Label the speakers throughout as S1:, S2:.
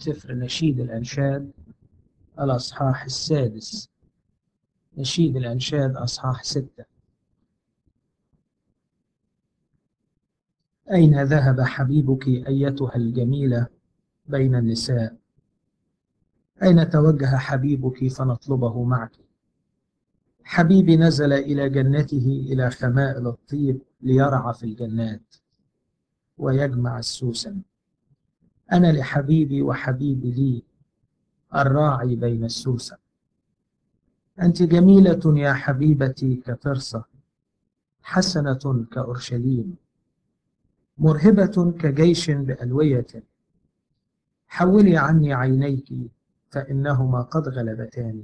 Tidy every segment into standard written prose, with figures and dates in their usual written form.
S1: سفر نشيد الأنشاد الأصحاح 6. نشيد الأنشاد أصحاح 6. أين ذهب حبيبك أيتها الجميلة بين النساء؟ أين توجه حبيبك فنطلبه معك؟ حبيبي نزل إلى جنته إلى خمائل الطيب ليرعى في الجنات ويجمع السوسن. أنا لحبيبي وحبيبي لي الراعي بين السوسن. أنت جميلة يا حبيبتي كترسة، حسنة كأورشليم، مرهبة كجيش بألوية. حولي عني عينيك فإنهما قد غلبتاني.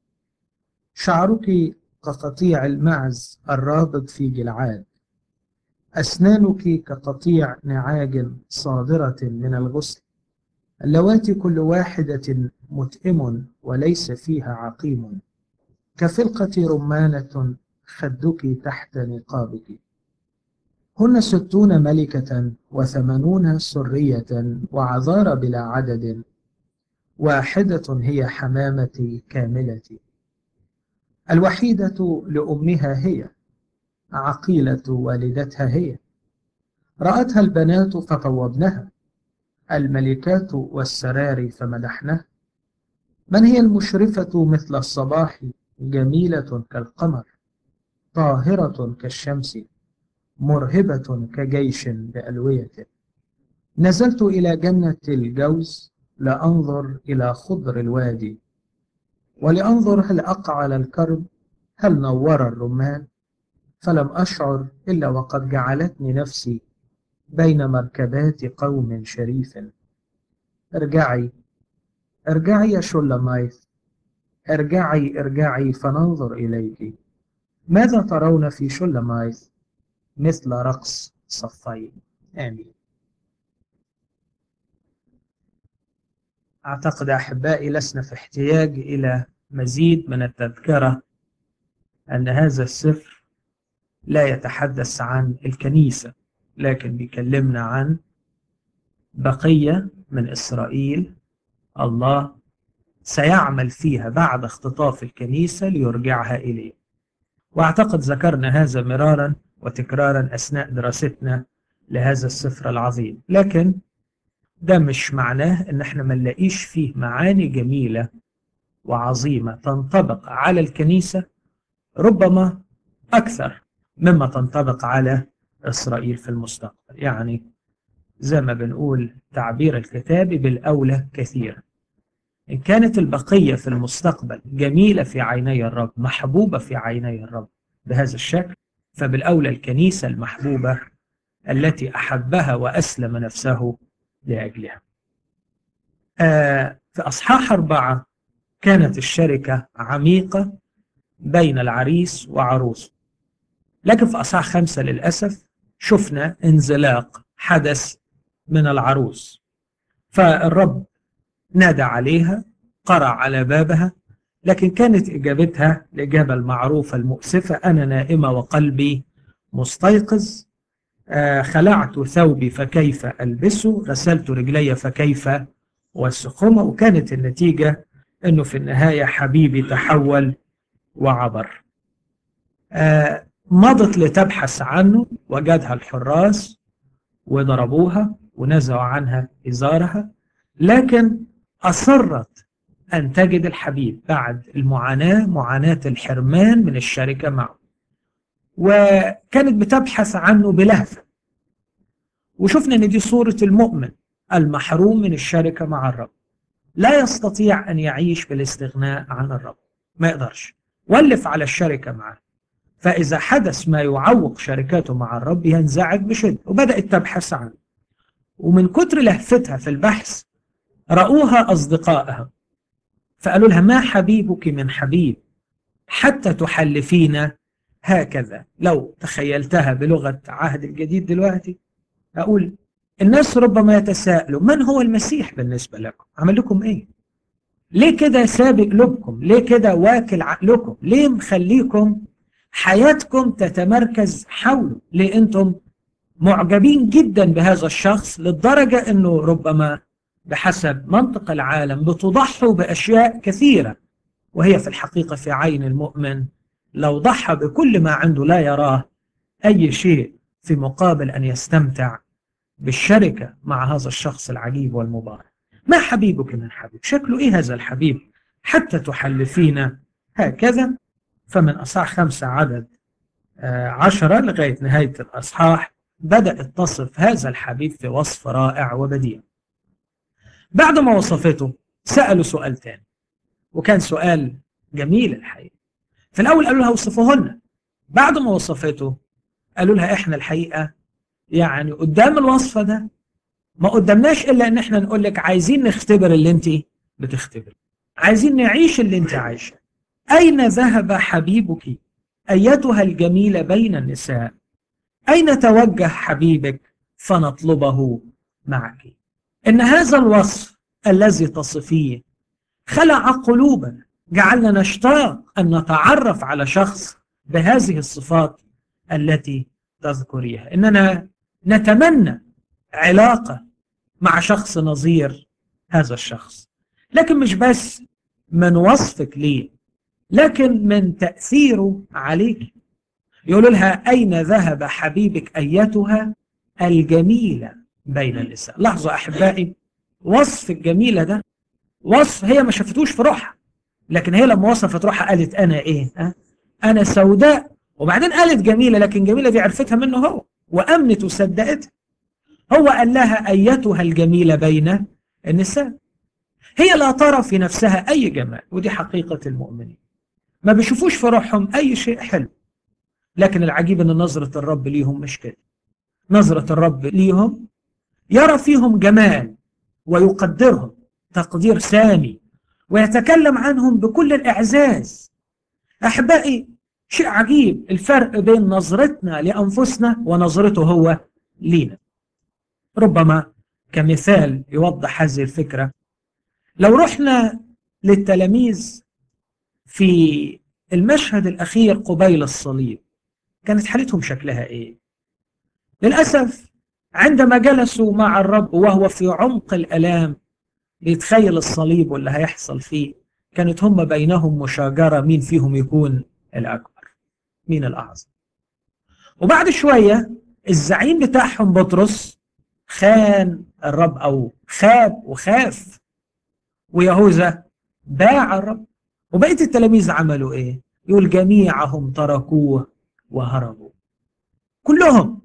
S1: شعرك كقطيع المعز الرابض في جلعاد، أسنانك كقطيع نعاج صادرة من الغسل، اللواتي كل واحدة متئم وليس فيها عقيم، كفلقة رمانة خدك تحت نقابك. هن 60 ملكة و80 سرية وعذار بلا عدد، واحدة هي حمامتي كاملتي. الوحيدة لأمها هي، عقيلة والدتها هي. رأتها البنات فطوبنها، الملكات والسرار فمدحنها. من هي المشرفة مثل الصباح، جميلة كالقمر، طاهرة كالشمس، مرهبة كجيش بألوية. نزلت إلى جنة الجوز لأنظر إلى خضر الوادي، ولأنظر هل أقعل الكرب، هل نور الرمان. فلم أشعر إلا وقد جعلتني نفسي بين مركبات قوم شريف. ارجعي ارجعي يا شولمايث، ارجعي ارجعي فننظر إليك. ماذا ترون في شولمايث؟ مثل رقص صفين. آمين. أعتقد أحبائي لسنا في احتياج إلى مزيد من التذكرة أن هذا السفر لا يتحدث عن الكنيسة، لكن بيكلمنا عن بقية من إسرائيل الله سيعمل فيها بعد اختطاف الكنيسة ليرجعها إليه. وأعتقد ذكرنا هذا مرارا وتكرارا أثناء دراستنا لهذا السفر العظيم، لكن ده مش معناه ان احنا ما نلاقيش فيه معاني جميلة وعظيمة تنطبق على الكنيسة، ربما اكثر مما تنطبق على اسرائيل في المستقبل. يعني زي ما بنقول تعبير الكتاب بالاولى كثيرا. ان كانت البقية في المستقبل جميلة في عيني الرب، محبوبة في عيني الرب بهذا الشكل، فبالاولى الكنيسة المحبوبة التي احبها واسلم نفسه لأجلها. في أصحاح 4 كانت الشركة عميقة بين العريس وعروسه، لكن في أصحاح 5 للأسف شفنا انزلاق حدث من العروس. فالرب نادى عليها، قرع على بابها، لكن كانت إجابتها الإجابة المعروفة المؤسفة: أنا نائمة وقلبي مستيقظ، خلعت ثوبي فكيف ألبسه، غسلت رجلي فكيف والسخومة. وكانت النتيجة أنه في النهاية حبيبي تحول وعبر. مضت لتبحث عنه، وجدها الحراس وضربوها ونزعوا عنها إزارها، لكن أصرت أن تجد الحبيب بعد المعاناة، معاناة الحرمان من الشركة معه، وكانت بتبحث عنه بلهفة. وشفنا أن دي صورة المؤمن المحروم من الشركة مع الرب، لا يستطيع أن يعيش بالاستغناء عن الرب، ما يقدرش، ولف على الشركة معه. فإذا حدث ما يعوق شركاته مع الرب ينزعج بشدة، وبدأت تبحث عنه. ومن كتر لهفتها في البحث رأوها أصدقائها فقالوا لها: ما حبيبك من حبيب حتى تحلفين هكذا. لو تخيلتها بلغة عهد الجديد دلوقتي أقول الناس ربما يتساءلوا: من هو المسيح بالنسبة لكم؟ عمل لكم إيه؟ ليه كده سابق قلوبكم؟ ليه كده واكل عقلكم؟ ليه مخليكم حياتكم تتمركز حوله؟ ليه أنتم معجبين جدا بهذا الشخص للدرجة أنه ربما بحسب منطق العالم بتضحوا بأشياء كثيرة، وهي في الحقيقة في عين المؤمن لو ضحى بكل ما عنده لا يراه أي شيء في مقابل أن يستمتع بالشركة مع هذا الشخص العجيب والمبارك. ما حبيبك من حبيب؟ شكله إيه هذا الحبيب حتى تحلفين هكذا؟ فمن أصحاح 5 عدد 10 لغاية نهاية الأصحاح بدأت تصف هذا الحبيب في وصف رائع وبديع. بعد ما وصفته سألوا سؤال تاني، وكان سؤال جميل الحقيقة. في الأول قالوا لها وصفوهن، بعد ما وصفته قالوا لها إحنا الحقيقة يعني قدام الوصفة ده ما قدامناش إلا إن إحنا نقول لك عايزين نختبر اللي أنت بتختبر، عايزين نعيش اللي أنت عايشه. أين ذهب حبيبك أيتها الجميلة بين النساء؟ أين توجه حبيبك فنطلبه معك؟ إن هذا الوصف الذي تصفيه خلع قلوبنا، جعلنا نشتاق أن نتعرف على شخص بهذه الصفات التي تذكريها، إننا نتمنى علاقة مع شخص نظير هذا الشخص. لكن مش بس من وصفك ليه، لكن من تأثيره عليك. يقولوا لها أين ذهب حبيبك أيتها الجميلة بين النساء. لاحظوا أحبائي، وصف الجميلة ده وصف هي ما شافتوش في روحها، لكن هي لما وصفت روحها قالت أنا إيه؟ أنا سوداء. وبعدين قالت جميلة، لكن جميلة دي عرفتها منه هو وأمنت وصدقتها. هو قال لها أيتها الجميلة بين النساء. هي لا ترى في نفسها أي جمال، ودي حقيقة المؤمنين، ما بيشوفوش في روحهم أي شيء حلو. لكن العجيب أن نظرة الرب ليهم مش كده. نظرة الرب ليهم يرى فيهم جمال ويقدرهم تقدير سامي ويتكلم عنهم بكل الإعزاز. أحبائي، شيء عجيب الفرق بين نظرتنا لأنفسنا ونظرته هو لينا. ربما كمثال يوضح هذه الفكرة، لو رحنا للتلاميذ في المشهد الأخير قبيل الصليب كانت حالتهم شكلها إيه؟ للأسف عندما جلسوا مع الرب وهو في عمق الألام بيتخيل الصليب واللي هيحصل فيه، كانت هم بينهم مشاجرة مين فيهم يكون الأكبر، مين الأعظم. وبعد شوية الزعيم بتاعهم بطرس خان الرب أو خاب وخاف، ويهوذا باع الرب. وبقية التلاميذ عملوا إيه؟ يقول جميعهم تركوه وهربوا كلهم.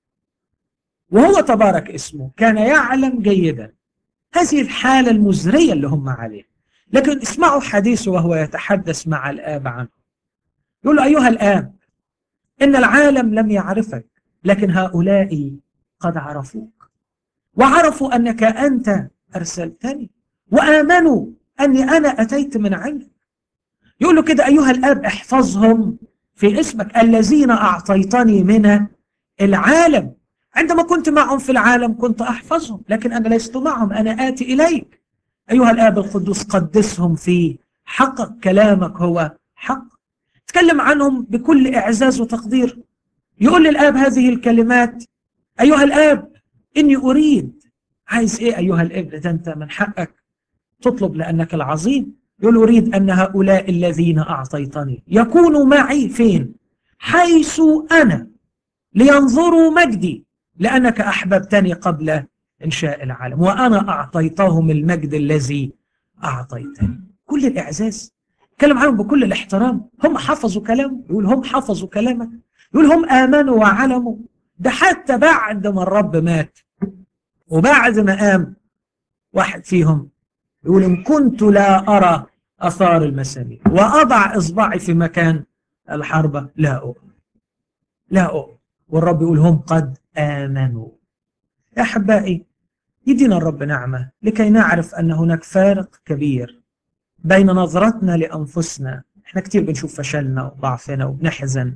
S1: وهو تبارك اسمه كان يعلم جيدا هذه الحالة المزرية اللي هم عليها. لكن اسمعوا حديثه وهو يتحدث مع الآب عنه. يقول له أيها الآب، إن العالم لم يعرفك، لكن هؤلاء قد عرفوك وعرفوا أنك أنت أرسلتني وآمنوا أني أنا أتيت من عندك. يقول له كده أيها الآب احفظهم في اسمك الذين أعطيتني من العالم. عندما كنت معهم في العالم كنت أحفظهم، لكن أنا لست معهم، أنا آتي إليك. أيها الآب القدوس قدسهم في حقك، كلامك هو حق. تكلم عنهم بكل إعزاز وتقدير. يقول للآب هذه الكلمات: أيها الآب إني أريد. عايز إيه أيها الابن؟ ده أنت من حقك تطلب لأنك العظيم. يقول أريد أن هؤلاء الذين أعطيتني يكونوا معي فين؟ حيث أنا، لينظروا مجدي، لأنك أحببتني قبل إنشاء العالم وأنا أعطيتهم المجد الذي أعطيتني. كل الإعزاز، كلم عنهم بكل الاحترام. هم حفظوا كلامه، يقول هم حفظوا كلامك، يقول هم آمنوا وعلموا. ده حتى بعد ما الرب مات وبعد ما قام واحد فيهم يقول إن كنت لا أرى أثار المسامير وأضع إصبعي في مكان الحربة لا أؤمن، لا أؤمن. والرب يقول هم قد آمنوا. يا أحبائي، يدينا الرب نعمة لكي نعرف أن هناك فارق كبير بين نظرتنا لأنفسنا. احنا كتير بنشوف فشلنا وضعفنا وبنحزن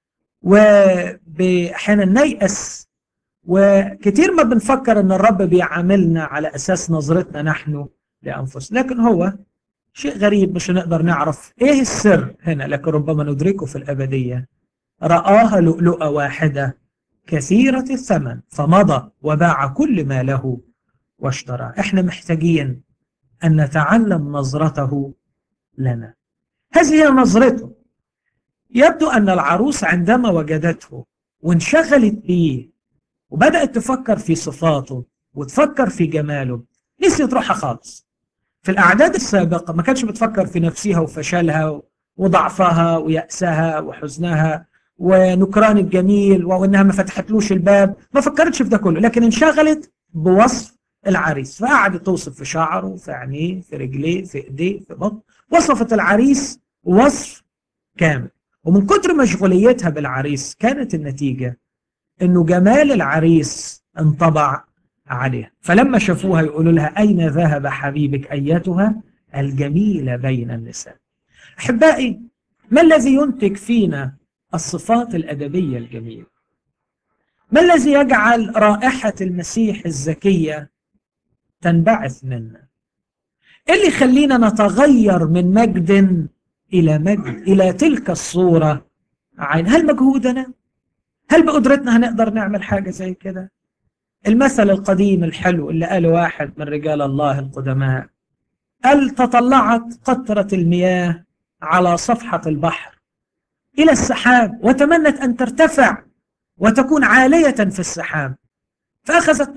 S1: وأحيانا نيأس، وكتير ما بنفكر أن الرب بيعاملنا على أساس نظرتنا نحن لأنفسنا. لكن هو شيء غريب، مش هنقدر نعرف إيه السر هنا، لكن ربما ندركه في الأبدية. رآها لؤلؤة واحدة كثيرة الثمن فمضى وباع كل ما له واشتراه. احنا محتاجين أن نتعلم نظرته لنا. هذه هي نظرته. يبدو أن العروس عندما وجدته وانشغلت به وبدأت تفكر في صفاته وتفكر في جماله، نسيت روحها خالص. في الأعداد السابقة ما كانتش بتفكر في نفسها وفشلها وضعفها ويأسها وحزنها ونكران الجميل وإنها ما فتحتلوش الباب، ما فكرتش في ده كله، لكن انشغلت بوصف العريس. فقعدت توصف في شعره، في عينيه، في رجليه، في ايديه، في بطن. وصفت العريس وصف كامل. ومن كتر مشغوليتها بالعريس كانت النتيجة انه جمال العريس انطبع عليها. فلما شافوها يقولوا لها أين ذهب حبيبك أيتها الجميلة بين النساء. أحبائي، ما الذي ينتج فينا الصفات الأدبية الجميلة؟ ما الذي يجعل رائحة المسيح الزكية تنبعث منا؟ إيه اللي يخلينا نتغير من مجد إلى مجد، إلى تلك الصورة عين؟ هل مجهودنا؟ هل بقدرتنا هنقدر نعمل حاجة زي كده؟ المثل القديم الحلو اللي قاله واحد من رجال الله القدماء، قال: تطلعت قطرة المياه على صفحة البحر إلى السحاب وتمنت أن ترتفع وتكون عالية في السحاب، فأخذت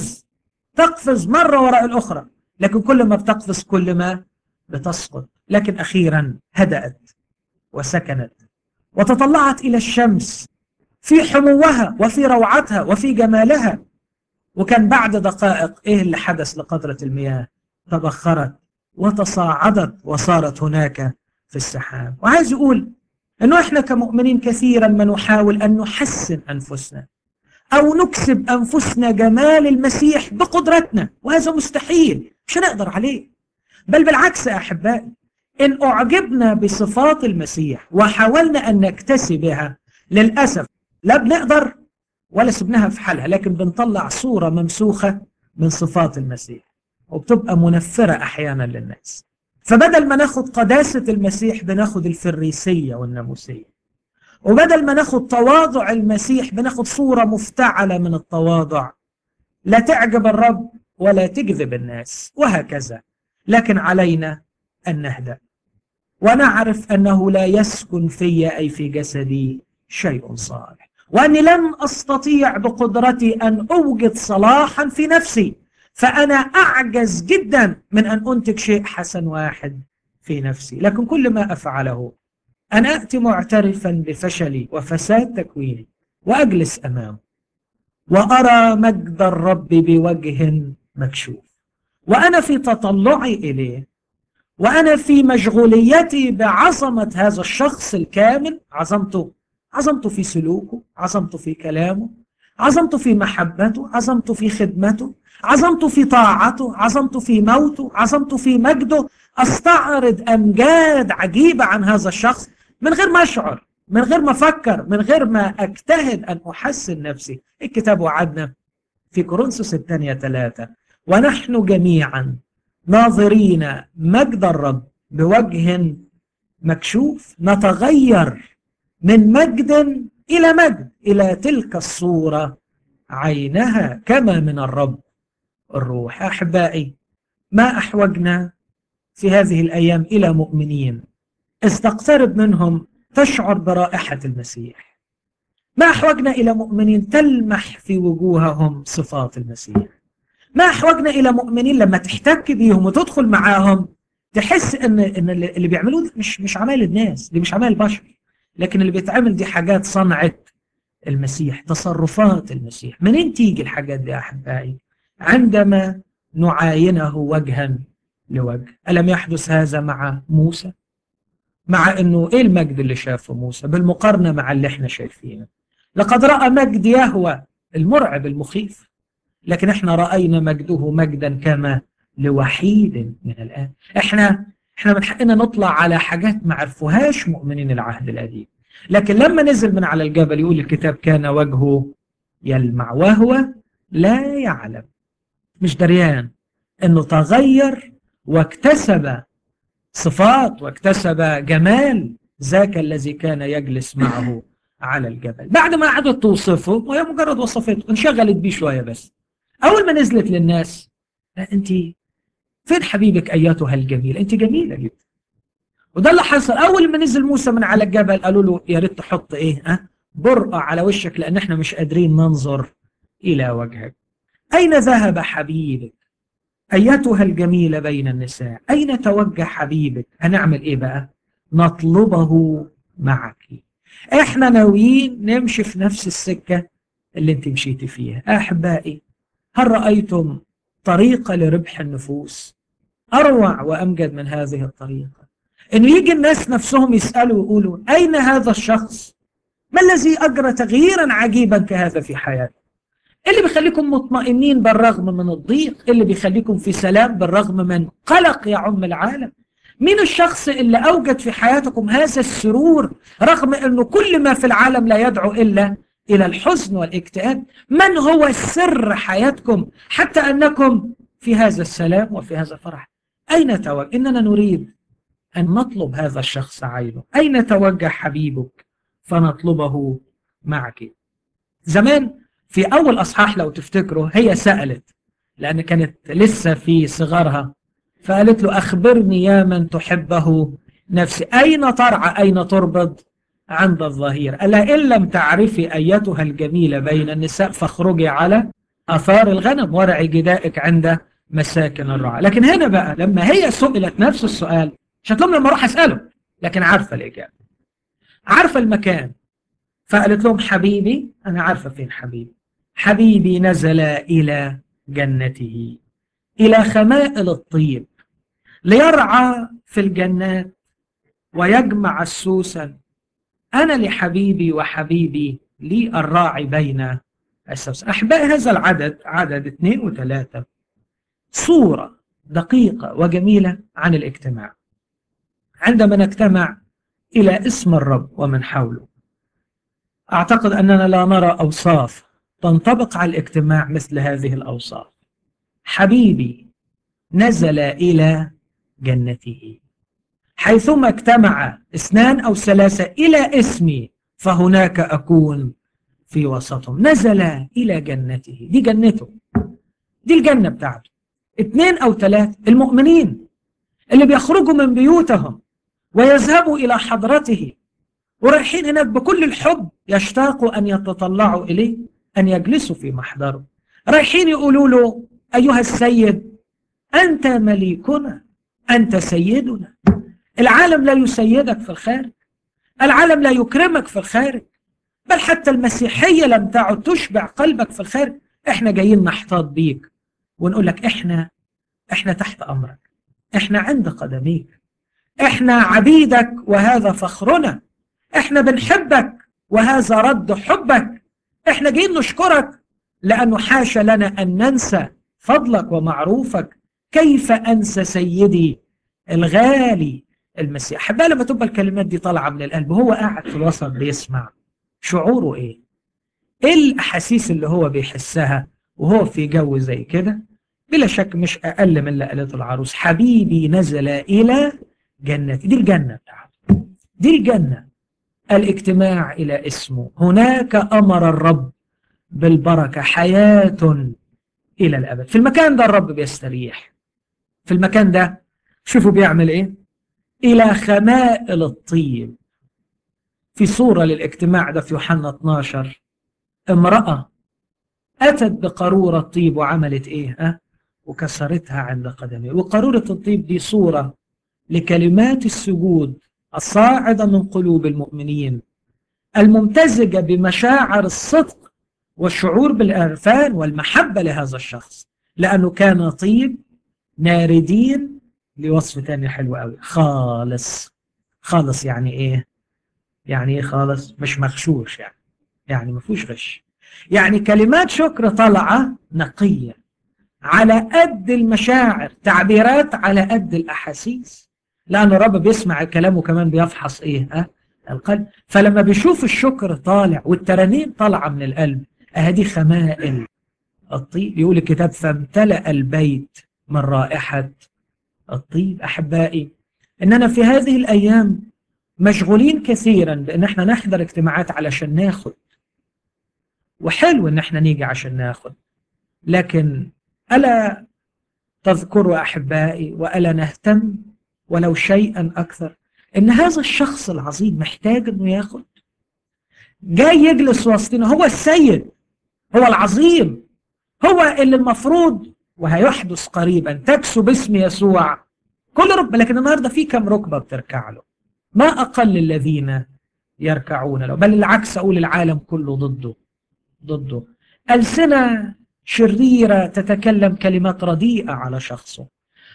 S1: تقفز مرة وراء الأخرى، لكن كل ما بتقفز كل ما بتسقط، لكن أخيرا هدأت وسكنت وتطلعت إلى الشمس في حموها وفي روعتها وفي جمالها. وكان بعد دقائق إيه اللي حدث لقطرة المياه؟ تبخرت وتصاعدت وصارت هناك في السحاب. وعايز يقول أنه إحنا كمؤمنين كثيرا ما نحاول أن نحسن أنفسنا أو نكسب أنفسنا جمال المسيح بقدرتنا، وهذا مستحيل، مش هنقدر عليه. بل بالعكس يا أحبائي، إن أعجبنا بصفات المسيح وحاولنا أن نكتسبها، للأسف لا بنقدر ولا سبناها في حالها، لكن بنطلع صورة ممسوخة من صفات المسيح وبتبقى منفرة أحيانا للناس. فبدل ما ناخد قداسة المسيح بناخد الفريسية والناموسية، وبدل ما ناخد تواضع المسيح بناخد صورة مفتعلة من التواضع لا تعجب الرب ولا تجذب الناس، وهكذا. لكن علينا أن نهدأ ونعرف أنه لا يسكن في أي في جسدي شيء صالح، وأني لن أستطيع بقدرتي أن أوجد صلاحا في نفسي، فأنا أعجز جدا من أن أنتج شيء حسن واحد في نفسي. لكن كل ما أفعله أن أأتي معترفا بفشلي وفساد تكويني وأجلس أمامه وأرى مجد الرب بوجه مكشوف، وأنا في تطلعي إليه وأنا في مشغوليتي بعظمة هذا الشخص الكامل، عظمته في سلوكه، عظمته في كلامه، عظمته في محبته، عظمته في خدمته، عظمته في طاعته، عظمته في موته، عظمته في مجده. أستعرض أمجاد عجيبة عن هذا الشخص من غير ما أشعر، من غير ما أفكر، من غير ما أجتهد أن أحسن نفسي. الكتاب وعدنا في كورنثوس الثانية 3: ونحن جميعا ناظرين مجد الرب بوجه مكشوف نتغير من مجد إلى مجد إلى تلك الصورة عينها كما من الرب الروح. أحبائي، ما أحوجنا في هذه الأيام إلى مؤمنين إذ تقترب منهم تشعر برائحة المسيح. ما أحوجنا إلى مؤمنين تلمح في وجوههم صفات المسيح. ما أحوجنا إلى مؤمنين لما تحتك بيهم وتدخل معاهم تحس إن اللي بيعملوه مش عمال الناس، دي مش عمال البشر، لكن اللي بيتعمل دي حاجات صنعت المسيح، تصرفات المسيح. منين تيجي الحاجات دي يا أحبائي؟ عندما نعاينه وجها لوجه. ألم يحدث هذا مع موسى؟ مع أنه إيه المجد اللي شافه موسى بالمقارنة مع اللي احنا شايفينه؟ لقد رأى مجد يهوه المرعب المخيف، لكن احنا رأينا مجده مجدا كما لوحيد من الآن. احنا من حقنا نطلع على حاجات ما عرفوهاش مؤمنين العهد القديم، لكن لما نزل من على الجبل يقول الكتاب كان وجهه يلمع وهو لا يعلم، مش دريان انه تغير واكتسب صفات واكتسب جمال ذاك الذي كان يجلس معه على الجبل. بعد ما قعدت توصفه وهي مجرد وصفته انشغلت بيه شوية بس، أول ما نزلت للناس لا أنت فين حبيبك أيتها الجميلة؟ أنت جميلة جدا. وده اللي حصل أول ما نزل موسى من على الجبل، قالوا له يا ريت تحط إيه برقع على وشك لأن إحنا مش قادرين ننظر إلى وجهك. أين ذهب حبيبك أيتها الجميلة بين النساء؟ أين توجه حبيبك؟ هنعمل إيه بقى؟ نطلبه معك. إحنا ناويين نمشي في نفس السكة اللي أنت مشيتي فيها. أحبائي، هل رأيتم طريقة لربح النفوس أروع وأمجد من هذه الطريقة؟ إنه يجي الناس نفسهم يسألوا ويقولوا أين هذا الشخص؟ ما الذي أجرى تغييرا عجيبا كهذا في حياته؟ اللي بيخليكم مطمئنين بالرغم من الضيق، اللي بيخليكم في سلام بالرغم من قلق يعم العالم. مين الشخص اللي أوجد في حياتكم هذا السرور رغم أنه كل ما في العالم لا يدعو إلا إلى الحزن والاكتئاب؟ من هو سر حياتكم حتى أنكم في هذا السلام وفي هذا الفرح؟ أين توجه؟ إننا نريد أن نطلب هذا الشخص عينه. أين توجه حبيبك فنطلبه معك؟ زمان في أول أصحاح لو تفتكروا هي سألت، لأن كانت لسه في صغرها، فقالت له أخبرني يا من تحبه نفسي، أين ترعى أين تربض عند الظهير؟ قال لها إن لم تعرفي أيتها الجميلة بين النساء فاخرجي على أثار الغنم وارعي جدائك عند مساكن الرعى. لكن هنا بقى لما هي سئلت نفس السؤال، مش هتقول لما أروح أسأله، لكن عارفة الإجابة، عارفة المكان، فقالت لهم حبيبي، أنا عارفة فين حبيبي، حبيبي نزل إلى جنته إلى خمائل الطيب ليرعى في الجنات ويجمع السوسن. أنا لحبيبي وحبيبي لي الراعي بين السوسن. أحبائي، هذا العدد عدد 2 و3 صورة دقيقة وجميلة عن الاجتماع. عندما نجتمع إلى اسم الرب ومن حوله، أعتقد أننا لا نرى أوصاف تنطبق على الاجتماع مثل هذه الأوصاف. حبيبي نزل إلى جنته، حيثما اجتمع 2 أو 3 إلى اسمي فهناك أكون في وسطهم. نزل إلى جنته، دي جنته، دي الجنة بتاعته. 2 أو 3 المؤمنين اللي بيخرجوا من بيوتهم ويذهبوا إلى حضرته ورايحين هناك بكل الحب، يشتاقوا أن يتطلعوا إليه، أن يجلسوا في محضره، رايحين يقولوا له أيها السيد أنت مليكنا، أنت سيدنا. العالم لا يسيدك في الخارج، العالم لا يكرمك في الخارج، بل حتى المسيحية لم تعد تشبع قلبك في الخارج. احنا جايين نحتاط بيك ونقول لك احنا تحت أمرك، احنا عند قدميك، احنا عبيدك وهذا فخرنا، احنا بنحبك وهذا رد حبك، احنا جايين نشكرك لأنه حاشا لنا أن ننسى فضلك ومعروفك. كيف أنسى سيدي الغالي المسيح؟ أحبها لما تبقى الكلمات دي طالعة من القلب، هو قاعد في الوسط بيسمع، شعوره إيه؟ إيه الأحاسيس اللي هو بيحسها وهو في جو زي كده؟ بلا شك مش أقل من اللي قالته العروس، حبيبي نزل إلى جنتي. دي الجنة بتاعته، دي الجنة، الاجتماع إلى اسمه. هناك أمر الرب بالبركة، حياة إلى الأبد. في المكان ده الرب بيستريح، في المكان ده شوفوا بيعمل إيه؟ إلى خمائل الطيب. في صورة للاجتماع ده في يوحنا 12، امرأة أتت بقارورة طيب وعملت إيه؟ وكسرتها عند قدميه. وقارورة الطيب دي صورة لكلمات السجود الصاعدة من قلوب المؤمنين الممتزجة بمشاعر الصدق والشعور بالعرفان والمحبة لهذا الشخص، لأنه كان طيب ناردين، لوصف تاني حلو قوي، خالص. خالص يعني إيه؟ يعني إيه خالص؟ مش مغشوش، يعني ما فيهوش غش، يعني كلمات شكر طالعة نقية على قد المشاعر، تعبيرات على قد الأحاسيس، لأن الرب بيسمع كلامه كمان بيفحص إيه؟ القلب. فلما بيشوف الشكر طالع والترانيم طالعة من القلب، أهدي خمائل الطيب. يقول الكتاب فامتلأ البيت من رائحة الطيب. أحبائي، إننا في هذه الأيام مشغولين كثيرا بأن احنا نحضر اجتماعات علشان ناخد، وحلو ان احنا نيجي عشان ناخد، لكن ألا تذكروا أحبائي وألا نهتم ولو شيئا أكثر إن هذا الشخص العظيم محتاج إنه ياخد، جاي يجلس وسطنا، هو السيد، هو العظيم، هو اللي المفروض وهيحدث قريبا تكسو باسم يسوع كل ركبة. لكن النهارده في كم ركبة بتركع له؟ ما أقل الذين يركعون له، بل العكس، أقول العالم كله ضده. ألسنة شريرة تتكلم كلمات رديئة على شخصه،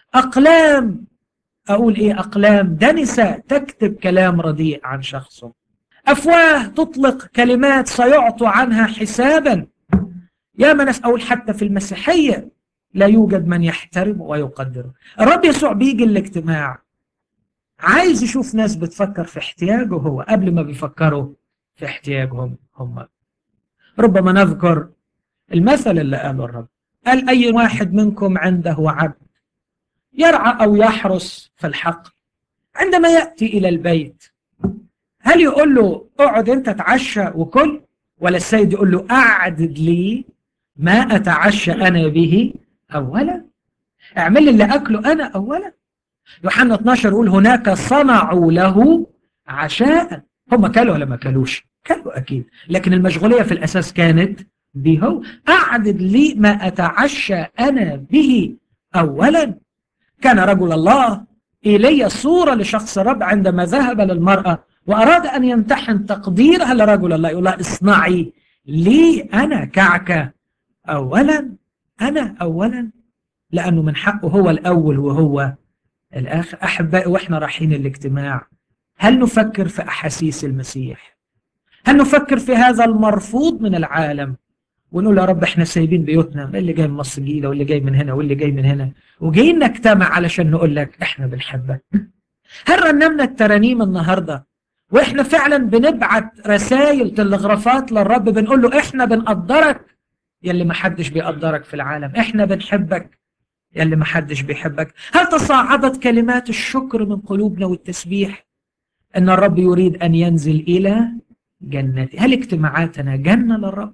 S1: أقلام، أقول إيه، أقلام دنسة تكتب كلام رديء عن شخصه، أفواه تطلق كلمات سيعطوا عنها حسابا. يا من أقول حتى في المسيحية لا يوجد من يحترم ويقدره. الرب يسوع بيجي الاجتماع عايز يشوف ناس بتفكر في احتياجه هو قبل ما بيفكروا في احتياجهم هم. ربما نذكر المثل اللي قاله الرب، قال أي واحد منكم عنده عبد يرعى أو يحرس في الحقل، عندما يأتي إلى البيت هل يقول له اقعد انت اتعشى وكل، ولا السيد يقول له أعدد لي ما أتعشى أنا به أولا، اعمل لي اللي أكله أنا أولا. يوحنا 12 يقول هناك صنعوا له عشاء. هم كلوا ولا ما كلوش؟ كلوا أكيد، لكن المشغولية في الأساس كانت به هو. أعدد لي ما أتعشى أنا به أولا. كان رجل الله إيليا صورة لشخص الرب عندما ذهب للمرأة وأراد أن يمتحن تقديرها لرجل الله، يقول لها اصنعي لي أنا كعكة أولا، أنا أولا، لأنه من حقه هو الأول وهو الآخر. أحبائي، وإحنا رايحين الاجتماع هل نفكر في أحاسيس المسيح؟ هل نفكر في هذا المرفوض من العالم ونقول يا رب احنا سايبين بيوتنا، اللي جاي من مصر الجديدة واللي جاي من هنا واللي جاي من هنا، وجايين نجتمع علشان نقول لك احنا بنحبك؟ هل رنمنا الترانيم النهارده واحنا فعلا بنبعت رسائل تلغرافات للرب بنقول له احنا بنقدرك يا اللي ما حدش بيقدرك في العالم، احنا بنحبك يا اللي ما حدش بيحبك؟ هل تصاعدت كلمات الشكر من قلوبنا والتسبيح ان الرب يريد ان ينزل الى جنته؟ هل اجتماعاتنا جنة للرب؟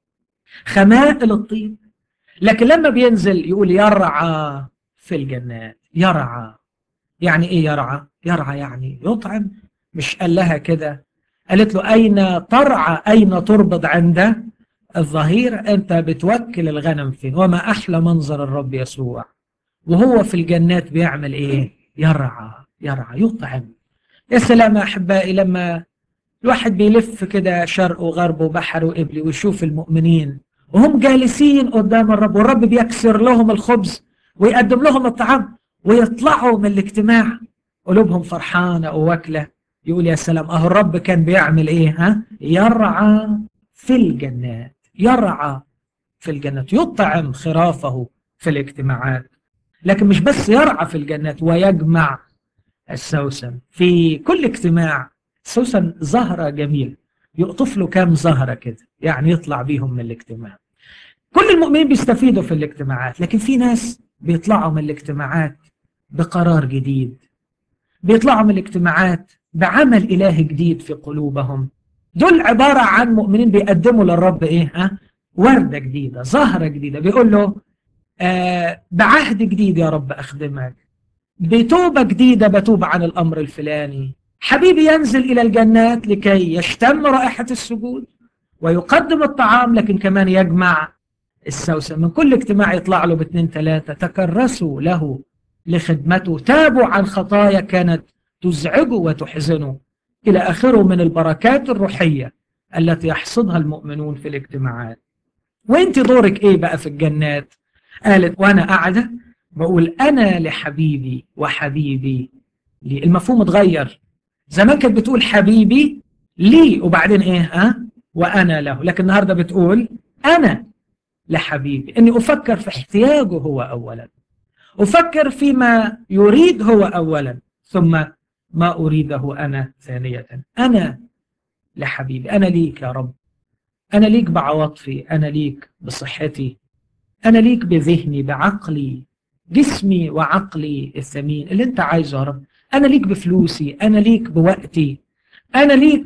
S1: خمائل الطين. لكن لما بينزل يقول يرعى في الجنات. يرعى يعني ايه؟ يرعى يعني يطعم. مش قال لها كده، قالت له اين ترعى، اين تربض عند الظهيرة؟ انت بتوكل الغنم فين؟ وما احلى منظر الرب يسوع وهو في الجنات بيعمل ايه؟ يرعى يطعم. يا سلام يا احبائي لما الواحد بيلف كده شرق وغرب وبحر وقبلي ويشوف المؤمنين وهم جالسين قدام الرب والرب بيكسر لهم الخبز ويقدم لهم الطعام ويطلعوا من الاجتماع قلوبهم فرحانة وواكلة، يقول يا سلام، اهو الرب كان بيعمل ايه؟ يرعى في الجنات. يرعى في الجنات، يطعم خرافه في الاجتماعات. لكن مش بس يرعى في الجنات، ويجمع السوسن في كل اجتماع. السوسن زهرة جميل، يقطف له كام زهرة كده يعني يطلع بيهم من الاجتماع. كل المؤمنين بيستفيدوا في الاجتماعات، لكن في ناس بيطلعوا من الاجتماعات بقرار جديد، بيطلعوا من الاجتماعات بعمل إلهي جديد في قلوبهم. دول عبارة عن مؤمنين بيقدموا للرب ايه؟ وردة جديدة، زهرة جديدة، بيقول له بعهد جديد يا رب أخدمك، بتوبة جديدة بتوب عن الأمر الفلاني. حبيبي ينزل إلى الجنات لكي يشتم رائحة السجود ويقدم الطعام، لكن كمان يجمع السوسن. من كل اجتماع يطلع له باثنين ثلاثة تكرسوا له لخدمته، تابوا عن خطايا كانت تزعجه وتحزنه، إلى آخره من البركات الروحية التي يحصدها المؤمنون في الاجتماعات. وانت دورك ايه بقى في الجنات؟ قالت وانا قاعدة بقول أنا لحبيبي وحبيبي لي. المفهوم اتغير، زمان كانت بتقول حبيبي لي وبعدين ايه؟ وأنا له. لكن النهاردة بتقول أنا لحبيبي، أني أفكر في احتياجه هو أولا، أفكر فيما يريد هو أولا، ثم ما أريده أنا ثانية. أنا لحبيبي، أنا ليك يا رب، أنا ليك بعواطفي، أنا ليك بصحتي، أنا ليك بذهني بعقلي، جسمي وعقلي الثمين اللي أنت عايزه يا رب. أنا ليك بفلوسي، أنا ليك بوقتي، أنا ليك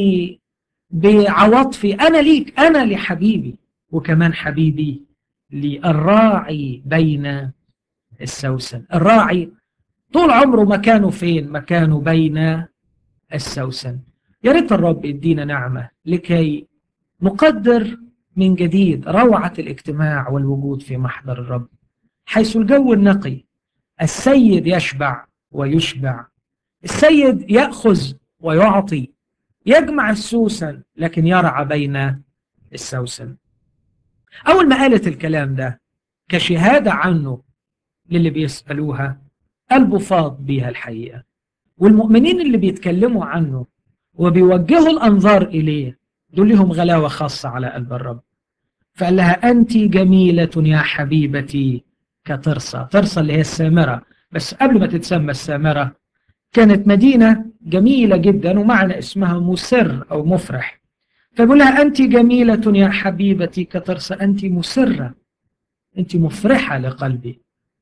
S1: بعواطفي، أنا ليك، أنا لحبيبي. وكمان حبيبي للراعي بين السوسن. الراعي طول عمره مكانه فين؟ مكانه بين السوسن. يا ريت الرب يدينا نعمة لكي نقدر من جديد روعة الاجتماع والوجود في محضر الرب، حيث الجو النقي. السيد يشبع ويشبع، السيد يأخذ ويعطي، يجمع السوسن لكن يرعى بين السوسن. أول ما قالت الكلام ده كشهادة عنه للي بيسألوها، قلبه فاض بيها الحقيقة. والمؤمنين اللي بيتكلموا عنه وبيوجهوا الأنظار إليه دول لهم غلاوة خاصة على قلب الرب. فقال لها أنت جميلة يا حبيبتي كترسا. ترسا اللي هي السامرة، بس قبل ما تتسمى السامرة كانت مدينة جميلة جدا ومعنى اسمها مسر أو مفرح. فبقول لها أنت جميلة يا حبيبتي كترسا، أنت مسرة، أنت مفرحة لقلبي.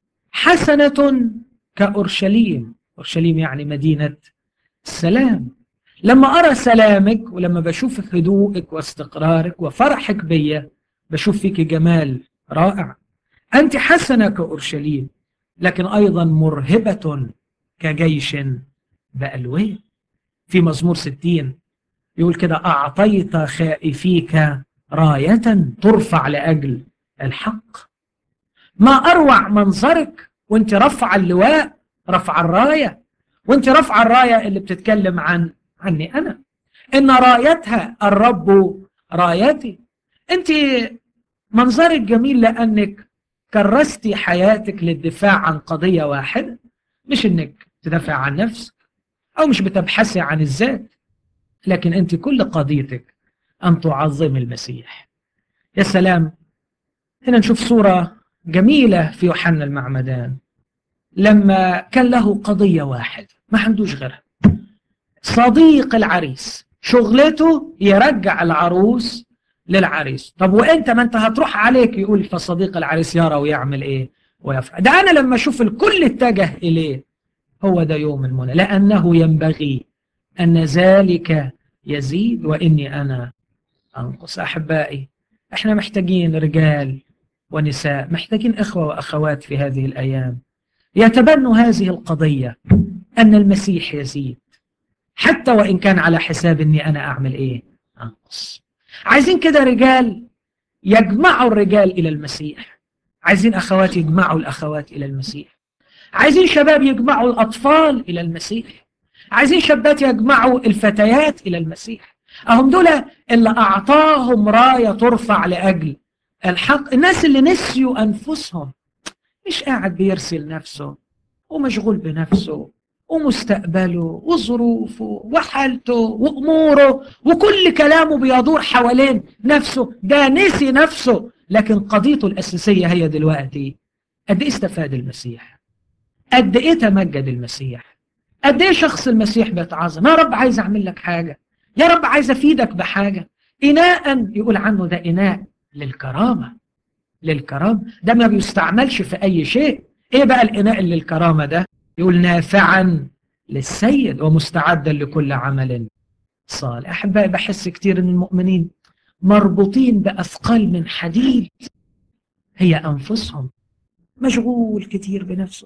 S1: حسنة كأورشليم. أورشليم يعني مدينة السلام. لما أرى سلامك ولما بشوف هدوءك واستقرارك وفرحك بيا بشوف فيك جمال رائع. أنت حسنة كأورشليم، لكن أيضا مرهبة كجيش بألوية. في مزمور 60 يقول كده: أعطيت خائفيك راية ترفع لأجل الحق. ما أروع منظرك وانت رفع اللواء، رفع الراية، وانت رفع الراية اللي بتتكلم عني أنا، إن رايتها الرب رايتي. انت منظرك جميل لأنك كرستي حياتك للدفاع عن قضية واحدة، مش إنك تدافع عن نفسك أو مش بتبحثي عن الذات، لكن أنت كل قضيتك أن تعظم المسيح. يا سلام. هنا نشوف صورة جميلة في يوحنا المعمدان لما كان له قضية واحدة ما عندوش غيرها. صديق العريس شغلته يرجع العروس للعريس. طب وانت ما انت هتروح عليك، يقول فصديق العريس يرى ويعمل ايه ويفعل. ده انا لما اشوف الكل اتجه اليه هو ده يوم المنى، لانه ينبغي ان ذلك يزيد واني انا انقص. احبائي، احنا محتاجين رجال ونساء، محتاجين اخوة واخوات في هذه الايام يتبنوا هذه القضية ان المسيح يزيد حتى وان كان على حساب اني انا اعمل ايه؟ انقص. عايزين كده رجال يجمعوا الرجال الى المسيح، عايزين اخوات يجمعوا الاخوات الى المسيح، عايزين شباب يجمعوا الاطفال الى المسيح، عايزين شابات يجمعوا الفتيات الى المسيح. اهم دول اللي اعطاهم راية ترفع لاجل الحق. الناس اللي نسيوا انفسهم، مش قاعد بيرسل نفسه ومشغول بنفسه ومستقبله وظروفه وحالته وأموره وكل كلامه بيدور حوالين نفسه. ده نسي نفسه، لكن قضيته الأساسية هي دلوقتي قد إيه استفاد المسيح، قد إيه تمجد المسيح، قد إيه شخص المسيح بيتعظم. يا رب عايز أعمل لك حاجة، يا رب عايز أفيدك بحاجة. إناء يقول عنه ده إناء للكرامة. للكرامة ده ما بيستعملش في أي شيء. إيه بقى الإناء اللي للكرامة ده؟ يقول نافعا للسيد ومستعدا لكل عمل صالح. أحبائي، بحس كتير أن المؤمنين مربوطين بأثقال من حديد هي أنفسهم. مشغول كتير بنفسه،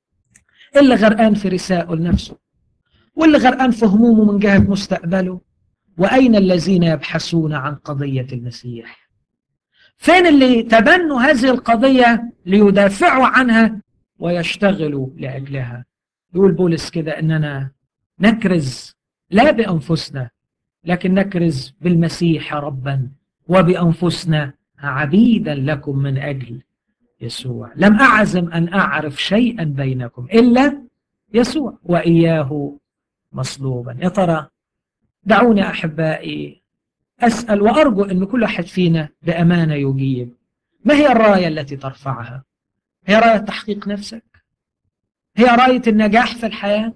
S1: اللي غرقان في رسائه لنفسه، واللي غرقان في همومه من جهة مستقبله. وأين الذين يبحثون عن قضية المسيح؟ فين اللي تبنوا هذه القضية ليدافعوا عنها ويشتغلوا لأجلها؟ يقول بولس كده أننا نكرز لا بأنفسنا، لكن نكرز بالمسيح ربا وبأنفسنا عبيدا لكم من أجل يسوع. لم أعزم أن أعرف شيئا بينكم إلا يسوع وإياه مصلوبا. يا ترى، دعوني أحبائي أسأل وأرجو أن كل واحد فينا بأمانة يجيب: ما هي الراية التي ترفعها؟ هي راية تحقيق نفسك؟ هي راية النجاح في الحياة؟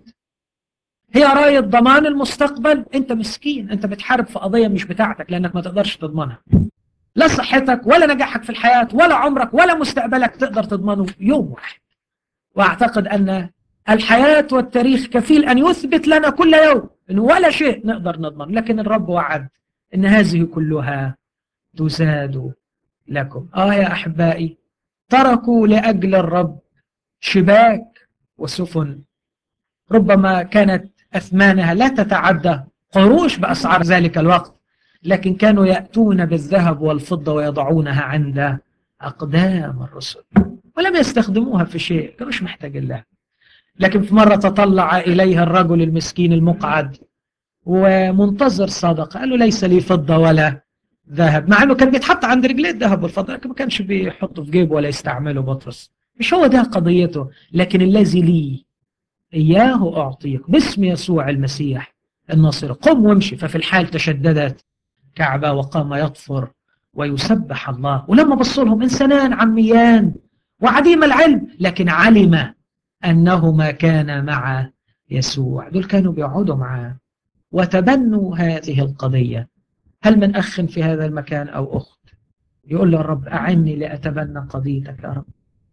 S1: هي راية ضمان المستقبل؟ أنت مسكين، أنت بتحارب في قضية مش بتاعتك لأنك ما تقدرش تضمنها. لا صحتك ولا نجاحك في الحياة ولا عمرك ولا مستقبلك تقدر تضمنه يوم واحد. وأعتقد أن الحياة والتاريخ كفيل أن يثبت لنا كل يوم أن ولا شيء نقدر نضمن، لكن الرب وعد أن هذه كلها تزاد لكم. يا أحبائي، تركوا لأجل الرب شباك وسفن ربما كانت أثمانها لا تتعدى قروش بأسعار ذلك الوقت، لكن كانوا يأتون بالذهب والفضة ويضعونها عند أقدام الرسل ولم يستخدموها في شيء، كانوش محتاجين لها. لكن في مرة تطلع إليها الرجل المسكين المقعد ومنتظر صدقة، قال له ليس لي فضة ولا ذهب، مع أنه كان بيتحط عند رجليه الذهب والفضة، لكن ما كانش بيحطه في جيبه ولا يستعمله بطرس. مش هو ده قضيته، لكن الذي لي إياه أعطيك باسم يسوع المسيح الناصر، قم وامشي. ففي الحال تشددت كعبة وقام يطفر ويسبح الله. ولما بصوا لهم إنسانان عميان وعديم العلم، لكن علم أنهما كان مع يسوع، دول كانوا بيقعدوا معاه وتبنوا هذه القضية. هل من أخ في هذا المكان أو أخت يقول له الرب أعني لأتبنى قضيتك يا رب؟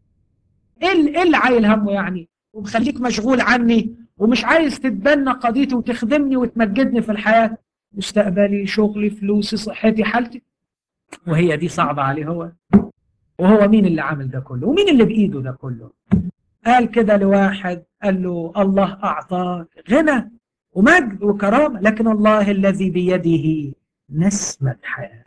S1: إيه اللي عايل همه يعني ومخليك مشغول عني ومش عايز تتبنى قضيتي وتخدمني وتمجدني في الحياة؟ مستقبلي، شغلي، فلوسي، صحتي، حالتي، وهي دي صعبة عليه هو؟ وهو مين اللي عامل ده كله ومين اللي بإيده ده كله؟ قال كده لواحد، قال له الله أعطاك غنى ومجد وكرامة، لكن الله الذي بيده نسمة حياة،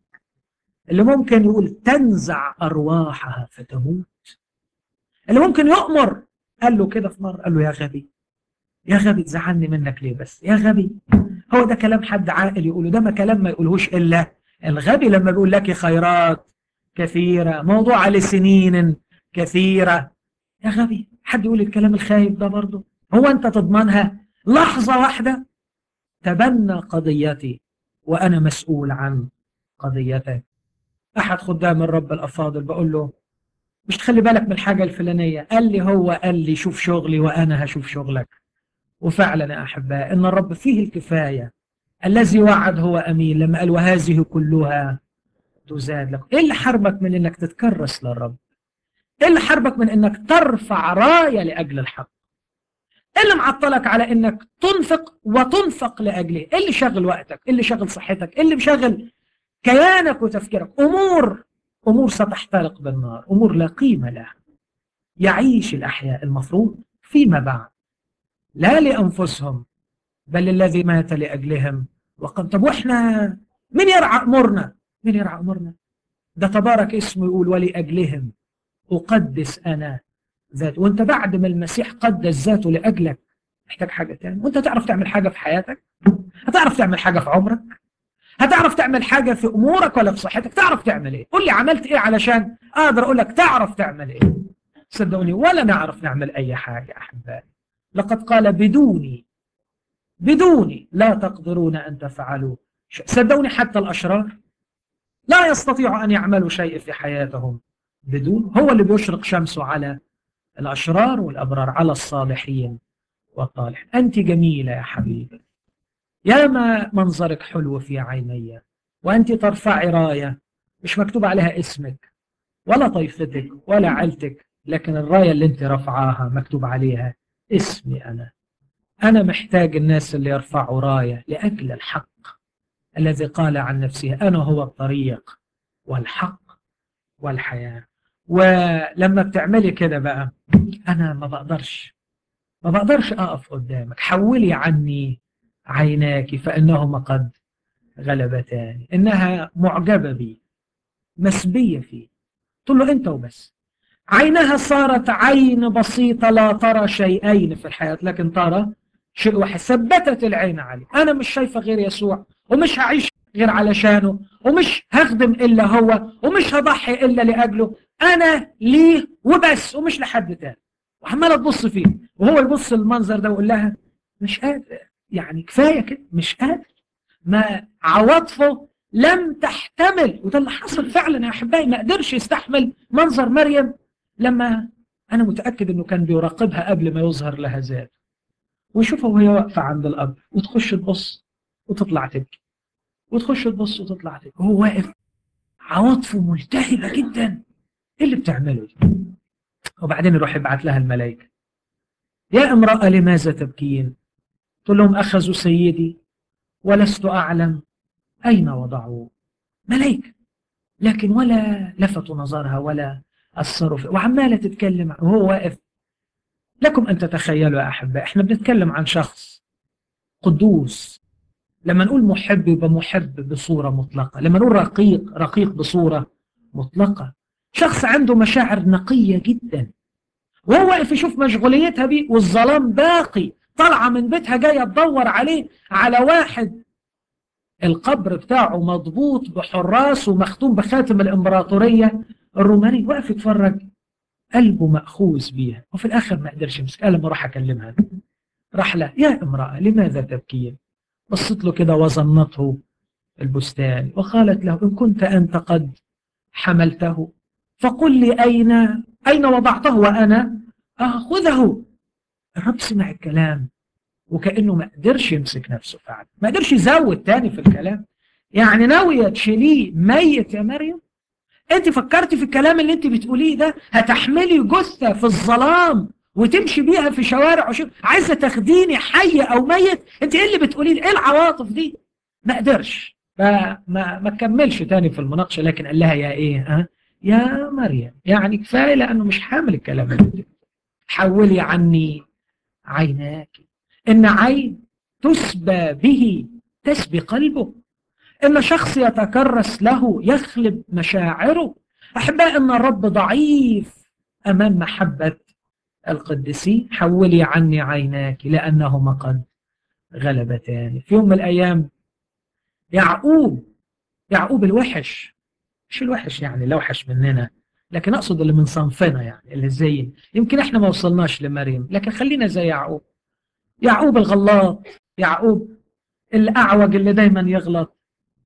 S1: اللي ممكن يقول تنزع أرواحها فتموت، اللي ممكن يؤمر. قال له كده في مرة، قال له يا غبي، يا غبي تزعلني منك ليه بس يا غبي؟ هو ده كلام حد عاقل يقوله؟ ده ما كلام ما يقولهوش إلا الغبي لما بيقول لك خيرات كثيرة موضوعة لسنين كثيرة. يا غبي، حد يقول الكلام الخايب ده برضه؟ هو أنت تضمنها لحظة واحدة؟ تبنى قضيتي وأنا مسؤول عن قضيتك. أحد خدام الرب الأفاضل بقول له مش تخلي بالك من الحاجة الفلانية؟ قال لي هو قال لي شوف شغلي وأنا هشوف شغلك. وفعلا يا أحباء إن الرب فيه الكفاية، الذي وعد هو أمين لما قال وهذه كلها تزاد لك. إيه اللي حرمك من إنك تتكرس للرب؟ إيه اللي حرمك من إنك ترفع راية لأجل الحق؟ إيه اللي معطلك على إنك تنفق وتنفق لأجله؟ إيه اللي شغل وقتك؟ إيه اللي شغل صحتك؟ إيه اللي مشغل كيانك وتفكيرك؟ أمور ستحترق بالنار، أمور لا قيمة لها. يعيش الأحياء المفروض فيما بعد لا لأنفسهم بل الذي مات لأجلهم وقد. طب وإحنا من يرعى أمورنا؟ من يرعى أمورنا؟ ده تبارك اسمه يقول ولأجلهم أقدس أنا ذات. وانت بعد ما المسيح قدس ذاته لأجلك محتاج حاجة تاني؟ وانت تعرف تعمل حاجة في حياتك؟ هتعرف تعمل حاجة في عمرك؟ هتعرف تعمل حاجة في أمورك ولا في صحتك؟ تعرف تعمل إيه؟ قول لي عملت إيه علشان أقدر أقول لك تعرف تعمل إيه؟ صدقوني ولا نعرف نعمل أي حاجة أحبائي. لقد قال بدوني لا تقدرون أن تفعلوا شيء. صدقوني حتى الأشرار لا يستطيعوا أن يعملوا شيء في حياتهم بدون. هو اللي بيشرق شمسه على الأشرار والأبرار، على الصالحين والطالحين. أنت جميلة يا حبيبي، يا ما منظرك حلو في عيني، وأنت ترفعي راية مش مكتوب عليها اسمك ولا طائفتك ولا عيلتك، لكن الراية اللي أنت رفعاها مكتوب عليها اسمي أنا محتاج الناس اللي يرفعوا راية لأجل الحق الذي قال عن نفسه أنا هو الطريق والحق والحياة. ولما بتعملي كده بقى أنا ما بقدرش أقف قدامك. حولي عني عيناك فإنهما قد غلبتاني. إنها معجبة بي، مسبية فيه. قلت له أنت وبس. عينها صارت عين بسيطة لا ترى شيئين في الحياة لكن ترى شيء واحد. ثبتت العين عليه. أنا مش شايفة غير يسوع ومش هعيش غير علشانه ومش هخدم إلا هو ومش هضحي إلا لأجله. أنا ليه وبس ومش لحد تاني. وعمالة تبص فيه وهو يبص المنظر ده ويقول لها مش قادر، يعني كفاية كده، مش قادر. ما عواطفه لم تحتمل. وده اللي حصل فعلا يا أحبائي. ما قدرش يستحمل منظر مريم لما أنا متأكد أنه كان بيراقبها قبل ما يظهر لها ذات، ويشوفها وهي واقفة عند القبر وتخش تبص وتطلع تبكي وتخش تبص وتطلع تبكي وهو واقف عواطفه ملتهبة جدا. إيه اللي بتعمله دي؟ وبعدين يروح يبعت لها الملائكة يا امرأة لماذا تبكين؟ تقول لهم أخذوا سيدي ولست أعلم أين وضعوه. ملائكة، لكن ولا لفتوا نظرها ولا أثروا فيه، وعمالة تتكلم وهو واقف لكم أن تتخيلوا يا أحباء، احنا بنتكلم عن شخص قدوس. لما نقول محب يبقى محب بصورة مطلقة، لما نقول رقيق رقيق بصورة مطلقة. شخص عنده مشاعر نقية جدا، وهو واقف يشوف مشغوليتها بيه والظلام باقي، طالعة من بيتها جاية تدور عليه، على واحد القبر بتاعه مضبوط بحراس ومختوم بخاتم الإمبراطورية الرومانية، واقف يتفرج، قلبه مأخوذ بيها. وفي الآخر ما قدرش يمسك، قال لما راح أكلمها، راح لها: يا امرأة لماذا تبكين؟ بصت له كده وظنته البستان وقالت له: إن كنت أنت قد حملته فقل لي أين وضعته وأنا أخذه. الرب سمع الكلام وكأنه ما قدرش يمسك نفسه، فعلا ما قدرش يزود تاني في الكلام. يعني ناوية تشيليه ميت يا مريم؟ انت فكرتي في الكلام اللي انت بتقوليه ده؟ هتحملي جثة في الظلام وتمشي بيها في شوارع عايزة تاخديني حي او ميت؟ انت ايه اللي بتقوليه؟ ايه العواطف دي؟ ما قدرش، ما كملش تاني في المناقشة، لكن قال لها: يا ايه يا مريم، يعني كفاية لانه مش حامل الكلام اللي حولي عني عيناك. إن عين تسبى به تسبي قلبه، إن شخص يتكرس له يخلب مشاعره. أحباء، إن الرب ضعيف أمام محبة القديسين. حولي عني عيناك لأنهما قد غلبتان. في يوم من الأيام يعقوب الوحش، مش الوحش يعني اللي اوحش مننا، لكن أقصد اللي من صنفنا، يعني اللي زي، يمكن احنا ما وصلناش لمريم، لكن خلينا زي يعقوب الغلاط، يعقوب الأعوج اللي دايما يغلط.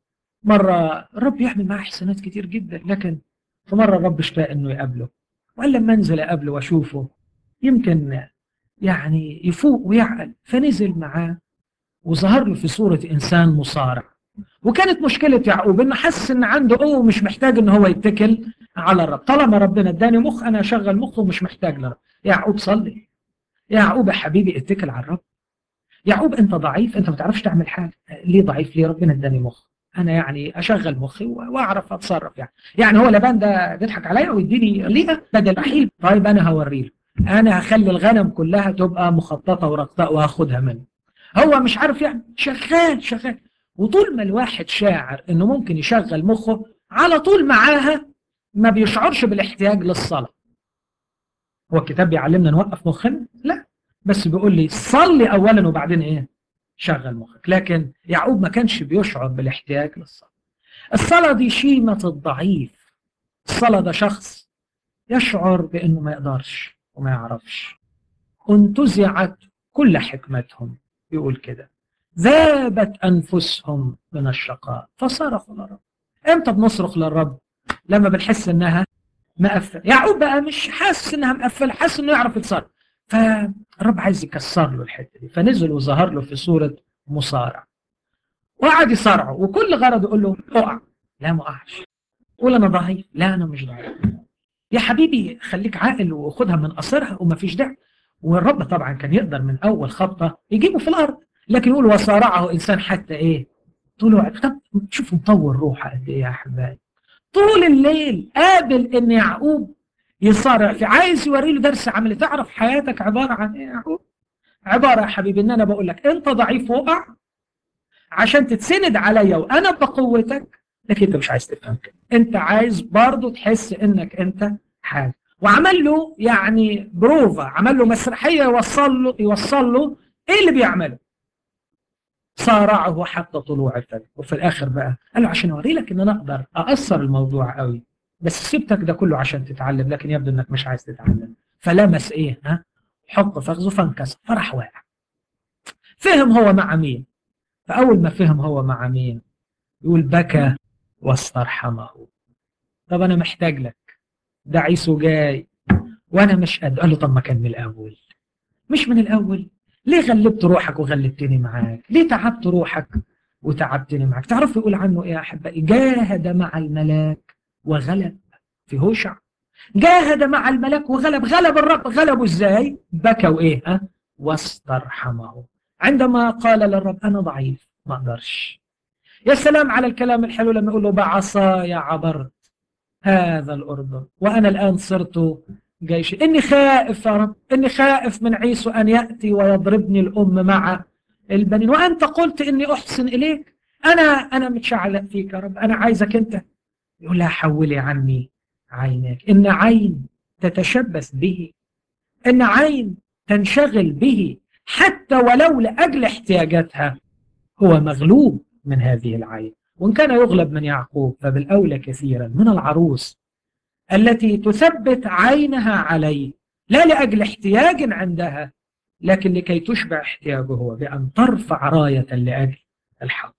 S1: مرة الرب يعمل معاه حسنات كتير جدا، لكن في مرة الرب اشتاق انه يقابله، وقال لما انزل اقابله واشوفه يمكن يعني يفوق ويعقل. فنزل معاه وظهر له في صورة انسان مصارع. وكانت مشكلة يعقوب انه حس ان عنده قوة ومش محتاج ان هو يتكل على الرب. طالما ربنا اداني مخ انا اشغل مخه ومش محتاج لرب. يعقوب صلي، يعقوب يا حبيبي اتكل على الرب. يعقوب انت ضعيف، انت ما تعرفش تعمل حاجه. ليه ضعيف؟ ليه؟ ربنا اداني مخ، انا يعني اشغل مخي واعرف اتصرف. يعني هو لبان ده بيضحك عليا ويديني ليها بدل رحيل؟ طيب انا هوريه له، انا هخلي الغنم كلها تبقى مخططه ورقطاء وهاخدها منه. هو مش عارف يعني، شغال. وطول ما الواحد شاعر انه ممكن يشغل مخه على طول معاها، ما بيشعرش بالاحتياج للصلاه. هو الكتاب بيعلمنا نوقف مخنا؟ لا، بس بيقول لي صلي اولا وبعدين ايه؟ شغل مخك. لكن يعقوب ما كانش بيشعر بالاحتياج للصلاة. الصلاة دي شيمة الضعيف. الصلاة ده شخص يشعر بأنه ما يقدرش وما يعرفش. انتزعت كل حكمتهم، يقول كده، ذابت أنفسهم من الشقاء فصرخوا للرب. امتى بنصرخ للرب؟ لما بنحس انها مقفل. يعقوب بقى مش حاسس انها مقفله، حاسس انه يعرف يتصرف. فالرب عايز يكسر له الحته دي، فنزل وظهر له في صوره مصارع وقعد يصارعه، وكل غرض يقول له: اقع. لا ما اقعش. قول انا ضعيف. لا انا مش ضعيف. يا حبيبي خليك عاقل وخدها من قصرها وما فيش داعي. والرب طبعا كان يقدر من اول خبطه يجيبه في الارض، لكن يقول: وصارعه انسان حتى ايه؟ طلوع. طب شوفوا مطور روحه قد ايه يا احبائي. طول الليل قابل ان يعقوب يصارع، في عايز يوري له درس عملي. تعرف حياتك عباره عن ايه يا يعقوب؟ عباره يا حبيبي ان انا بقول لك انت ضعيف وقع عشان تتسند عليا وانا بقوتك، لكن انت مش عايز تفهم كده. انت عايز برضه تحس انك انت حاجه. وعمل له يعني بروفا، عمل له مسرحيه يوصل له ايه اللي بيعمله. صارعه حتى طلوع الفجر. وفي الاخر بقى قال له: عشان اوري لك ان انا اقدر اقصر الموضوع قوي، بس سبتك ده كله عشان تتعلم، لكن يبدو انك مش عايز تتعلم. فلمس ايه؟ حق فخذه فانكسر، فراح واقع. فهم هو مع مين. فاول ما فهم هو مع مين، يقول: بكى واسترحمه. طب انا محتاج لك، ده عيسو جاي وانا مش قد. قال له: طب ما كان من الاول. مش من الاول؟ ليه غلبت روحك وغلبتني معاك؟ ليه تعبت روحك وتعبتني معاك؟ تعرف يقول عنه ايه يا احبائي؟ جاهد مع الملاك وغلب. في هوشع جاهد مع الملاك وغلب. غلب الرب. غلبه ازاي؟ بكى وايه؟ واسترحمه. عندما قال للرب: انا ضعيف ما اقدرش. يا سلام على الكلام الحلو لما يقول له: بعصاي عبرت هذا الأردن وأنا الآن صرت جيش. إني خائف يا رب، إني خائف من عيسو أن يأتي ويضربني الأم مع البنين، وأنت قلت إني أحسن إليك. أنا متشعلق فيك يا رب، أنا عايزك أنت. يقول لها حولي عني عينك. إن عين تتشبث به، إن عين تنشغل به حتى ولو لأجل احتياجاتها، هو مغلوب من هذه العين. وإن كان يغلب من يعقوب فبالأولى كثيرا من العروس التي تثبت عينها عليه، لا لأجل احتياج عندها، لكن لكي تشبع احتياجه هو، بأن ترفع راية لأجل الحق.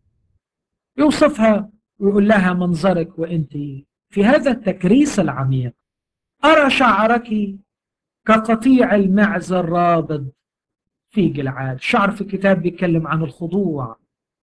S1: يوصفها ويقول لها منظرك وأنت في هذا التكريس العميق، أرى شعرك كقطيع المعز الرابض في جلعاد. شعر في الكتاب بيتكلم عن الخضوع.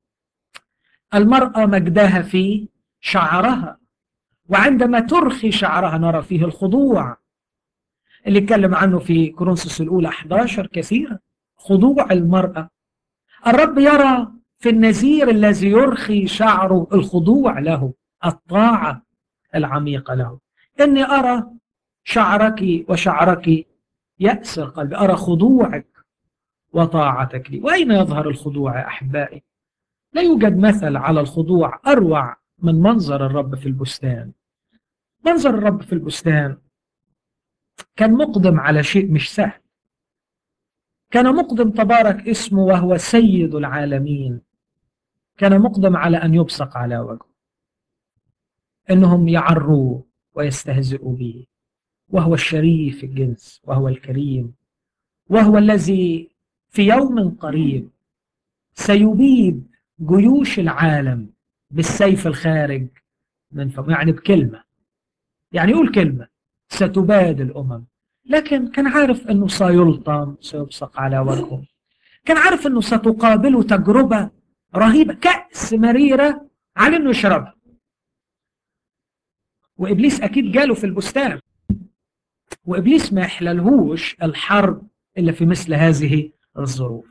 S1: المرأة مجدها في شعرها، وعندما ترخي شعرها نرى فيه الخضوع اللي اتكلم عنه في كورنثوس الأولى 11 كثيرا. خضوع المرأة. الرب يرى في النذير الذي يرخي شعره الخضوع له، الطاعة العميقة له. إني أرى شعرك وشعرك يأسر قلبي، أرى خضوعك وطاعتك لي. وأين يظهر الخضوع يا أحبائي؟ لا يوجد مثل على الخضوع أروع من منظر الرب في البستان. منظر الرب في البستان كان مقدم على شيء مش سهل. كان مقدم تبارك اسمه وهو سيد العالمين، كان مقدم على أن يبصق على وجهه، أنهم يعروه ويستهزئوا به، وهو الشريف الجنس، وهو الكريم، وهو الذي في يوم قريب سيبيد جيوش العالم بالسيف الخارج من فمه. يعني بكلمة، يعني يقول كلمة ستباد الأمم. لكن كان عارف أنه سيلطم، سيبصق على وجهه. كان عارف أنه ستقابله تجربة رهيبة، كأس مريرة على أنه يشربها. وإبليس أكيد جاله في البستان، وإبليس ما يحللهوش الحرب إلا في مثل هذه الظروف.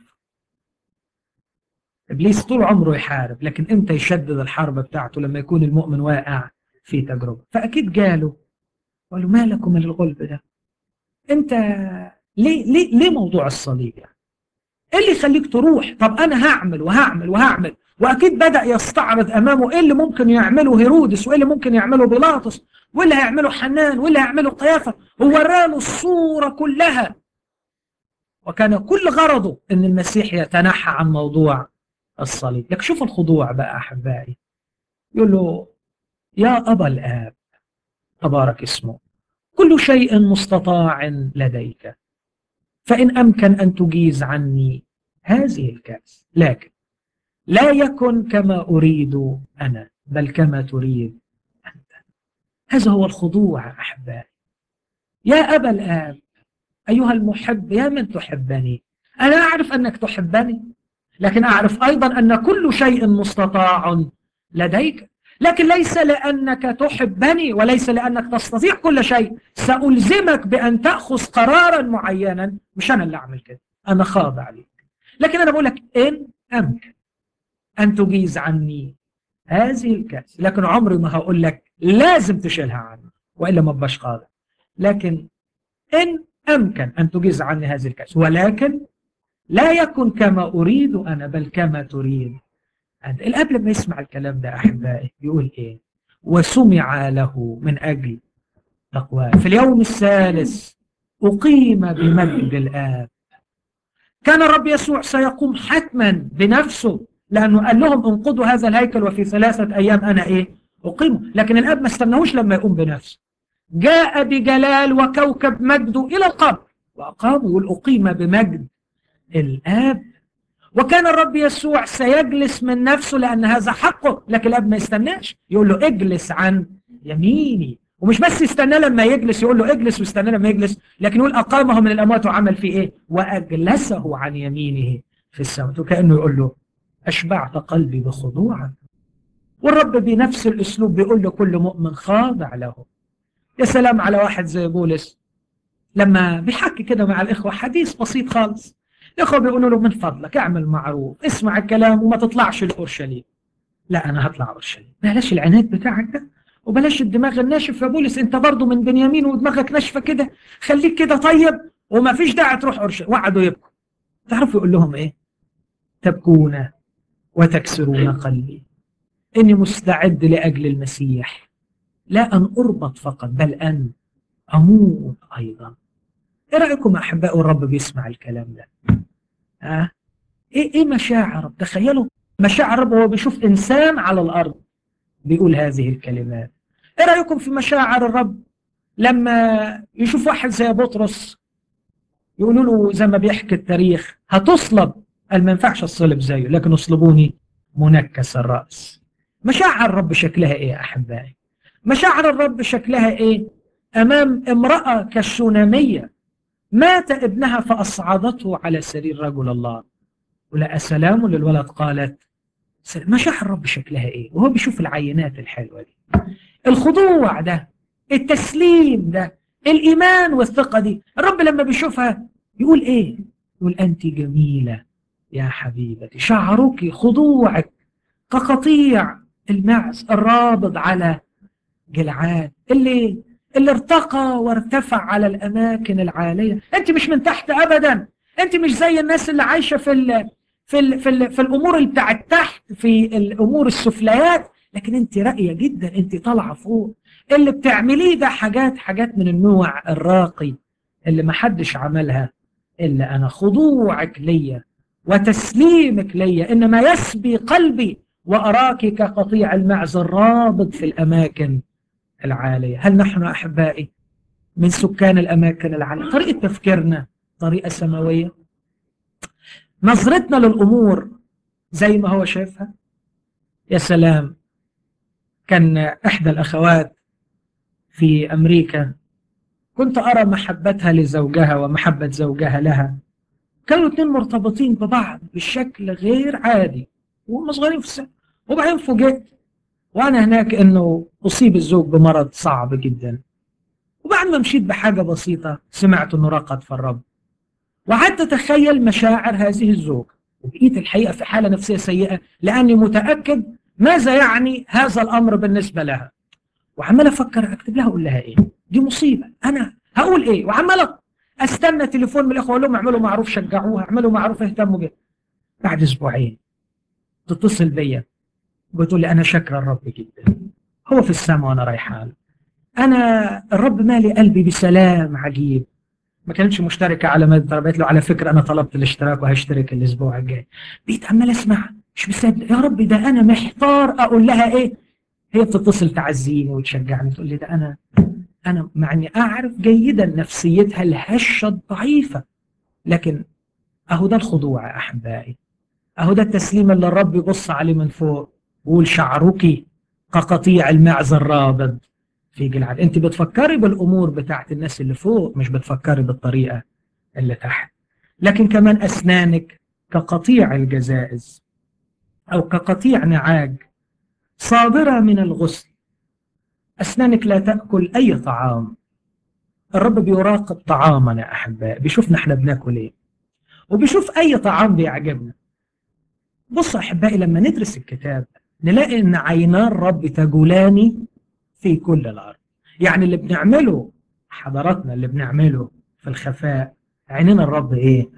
S1: إبليس طول عمره يحارب، لكن إمتى يشدد الحرب بتاعته؟ لما يكون المؤمن واقع في تجربة. فأكيد جاله وقال له: ما لكم من الغلب ده؟ أنت ليه موضوع الصليب يعني؟ إيه اللي يخليك تروح؟ طب أنا هعمل وهعمل وهعمل. وأكيد بدأ يستعرض أمامه إيه اللي ممكن يعمله هيرودس، وإيه اللي ممكن يعمله بيلاطس، وإيه اللي هيعمله حنان، وإيه اللي هيعمله قيافة. هو وراله الصورة كلها، وكان كل غرضه أن المسيح يتنحى عن موضوع الصليب. لك شوف الخضوع بقى أحبائي. يقول له: يا أبا الآب تبارك اسمه، كل شيء مستطاع لديك، فإن أمكن أن تجيز عني هذه الكأس، لكن لا يكن كما أريد أنا بل كما تريد أنت. هذا هو الخضوع أحبائي. يا أبا الآب أيها المحب، يا من تحبني، أنا أعرف أنك تحبني، لكن أعرف أيضا أن كل شيء مستطاع لديك، لكن ليس لأنك تحبني وليس لأنك تستطيع كل شيء سألزمك بأن تأخذ قرارا معينا. مش أنا اللي أعمل كده، أنا خاضع لك. لكن أنا بقول لك إن أمكن أن تجيز عني هذه الكأس، لكن عمري ما هقول لك لازم تشيلها عني وإلا ما بقاش خاضع. لكن إن أمكن أن تجيز عني هذه الكأس، ولكن لا يكن كما أريد أنا بل كما تريد أنت. الأب لما يسمع الكلام ده أحبائي بيقول إيه؟ وسمع له من أجل تقواه في اليوم الثالث أقيم بمجد الآب. كان الرب يسوع سيقوم حتما بنفسه، لأنه قال لهم: انقضوا هذا الهيكل وفي 3 أيام أنا إيه؟ أقيمه. لكن الآب ما استناهوش لما يقوم بنفسه، جاء بجلال وكوكب مجده إلى القبر وأقامه. يقول: أقيم بمجد الآب. وكان الرب يسوع سيجلس من نفسه لأن هذا حقه، لكن الأب ما يستناش، يقول له: اجلس عن يميني. ومش بس يستنى لما يجلس يقول له اجلس ويستنى لما يجلس، لكن يقول: أقامه من الأموات وعمل فيه إيه؟ وأجلسه عن يمينه في السماء. وكأنه يقول له: أشبعت قلبي بخضوعك. والرب بنفس الأسلوب بيقول له كل مؤمن خاضع له. يا سلام على واحد زي بولس لما بيحكي كده مع الإخوة حديث بسيط خالص. الإخوة بيقولوا له: من فضلك اعمل معروف، اسمع الكلام وما تطلعش لأورشليم. لا، أنا هطلع أورشليم. معلش العناد بتاعك ده، وبلاش الدماغ الناشف يا بولس، انت برضو من بنيامين ودماغك ناشفه كده، خليك كده طيب وما فيش داعي تروح أورشليم. وقعدوا يبكوا. تعرفوا يقول لهم ايه؟ تبكون وتكسرون قلبي، اني مستعد لاجل المسيح لا ان اربط فقط بل ان اموت ايضا. ايه رايكم يا احبائي الرب بيسمع الكلام ده؟ ايه مشاعر الرب؟ تخيلوا مشاعر الرب وهو بيشوف انسان على الارض بيقول هذه الكلمات. ايه رايكم في مشاعر الرب لما يشوف واحد زي بطرس يقولوا له زي ما بيحكي التاريخ هتصلب؟ قال ما ينفعش الصلب زيه، لكن اصلبوني منكس الراس. مشاعر الرب شكلها ايه يا احبائي؟ مشاعر الرب شكلها ايه امام امراه كالشوناميه مات ابنها فاصعدته على سرير رجل الله ولقى سلام للولد قالت سلام. مشاعر الرب شكلها ايه وهو بيشوف العينات الحلوه دي؟ الخضوع ده، التسليم ده، الايمان والثقه دي، الرب لما بيشوفها يقول ايه؟ يقول انت جميله يا حبيبتي، شعرك خضوعك كقطيع المعز الرابض على جلعاد، اللي ارتقى وارتفع على الاماكن العاليه. انت مش من تحت ابدا، انت مش زي الناس اللي عايشه في الامور اللي بتاعت تحت، في الامور السفليات، لكن انت راقيه جدا، انت طالعه فوق. اللي بتعمليه ده حاجات من النوع الراقي اللي ما حدش عملها الا انا. خضوعك ليا وتسليمك ليا انما يسبي قلبي واراك كقطيع المعز الرابض في الاماكن العاليه. هل نحن احبائي من سكان الاماكن العاليه؟ طريقه تفكيرنا طريقه سماويه، نظرتنا للامور زي ما هو شايفها. يا سلام، كان احدى الاخوات في امريكا كنت ارى محبتها لزوجها ومحبه زوجها لها، كانوا الاثنين مرتبطين ببعض بشكل غير عادي وهم صغيرين في السن. وبعدين فوجئت وانا هناك انه اصيب الزوج بمرض صعب جدا، وبعد ما مشيت بحاجه بسيطه سمعت انه رقد في الرب. وقعدت اتخيل مشاعر هذه الزوجه، وبقيت الحقيقه في حاله نفسيه سيئه لاني متاكد ماذا يعني هذا الامر بالنسبه لها. وعمال افكر اكتب لها اقول لها ايه، دي مصيبه، انا هقول ايه؟ وعمال استنى تليفون من الاخوه اقول لهم اعملوا معروف شجعوها، اعملوا معروف اهتموا بيها. بعد اسبوعين تتصل بيا بتقول لي انا شاكره الرب جدا، هو في السماء وانا رايحه، انا الرب مالي قلبي بسلام عجيب. ما كانتش مشتركه على ما طلبت له، على فكره انا طلبت الاشتراك وهشترك الاسبوع الجاي. بقيت عمال اسمع مش مصدق، يا رب ده انا محتار اقول لها ايه. هي بتتصل تعزيني وتشجعني تقول لي ده انا مع اني اعرف جيدا نفسيتها الهشه الضعيفه، لكن اهو ده الخضوع يا احبائي، اهو ده التسليم اللي الرب يبص عليه من فوق ويقول شعرك كقطيع المعز الرابض في جلعاد. انت بتفكري بالامور بتاعت الناس اللي فوق، مش بتفكري بالطريقه اللي تحت. لكن كمان اسنانك كقطيع الجزائز او كقطيع نعاج صادره من الغسل. اسنانك لا تاكل اي طعام. الرب بيراقب طعامنا يا احباء، بيشوفنا احنا بناكل ايه وبيشوف اي طعام بيعجبنا. بصوا احبائي لما ندرس الكتاب نلاقي ان عينا الرب تجولان في كل الارض. يعني اللي بنعمله حضراتنا، اللي بنعمله في الخفاء، عيننا الرب ايه؟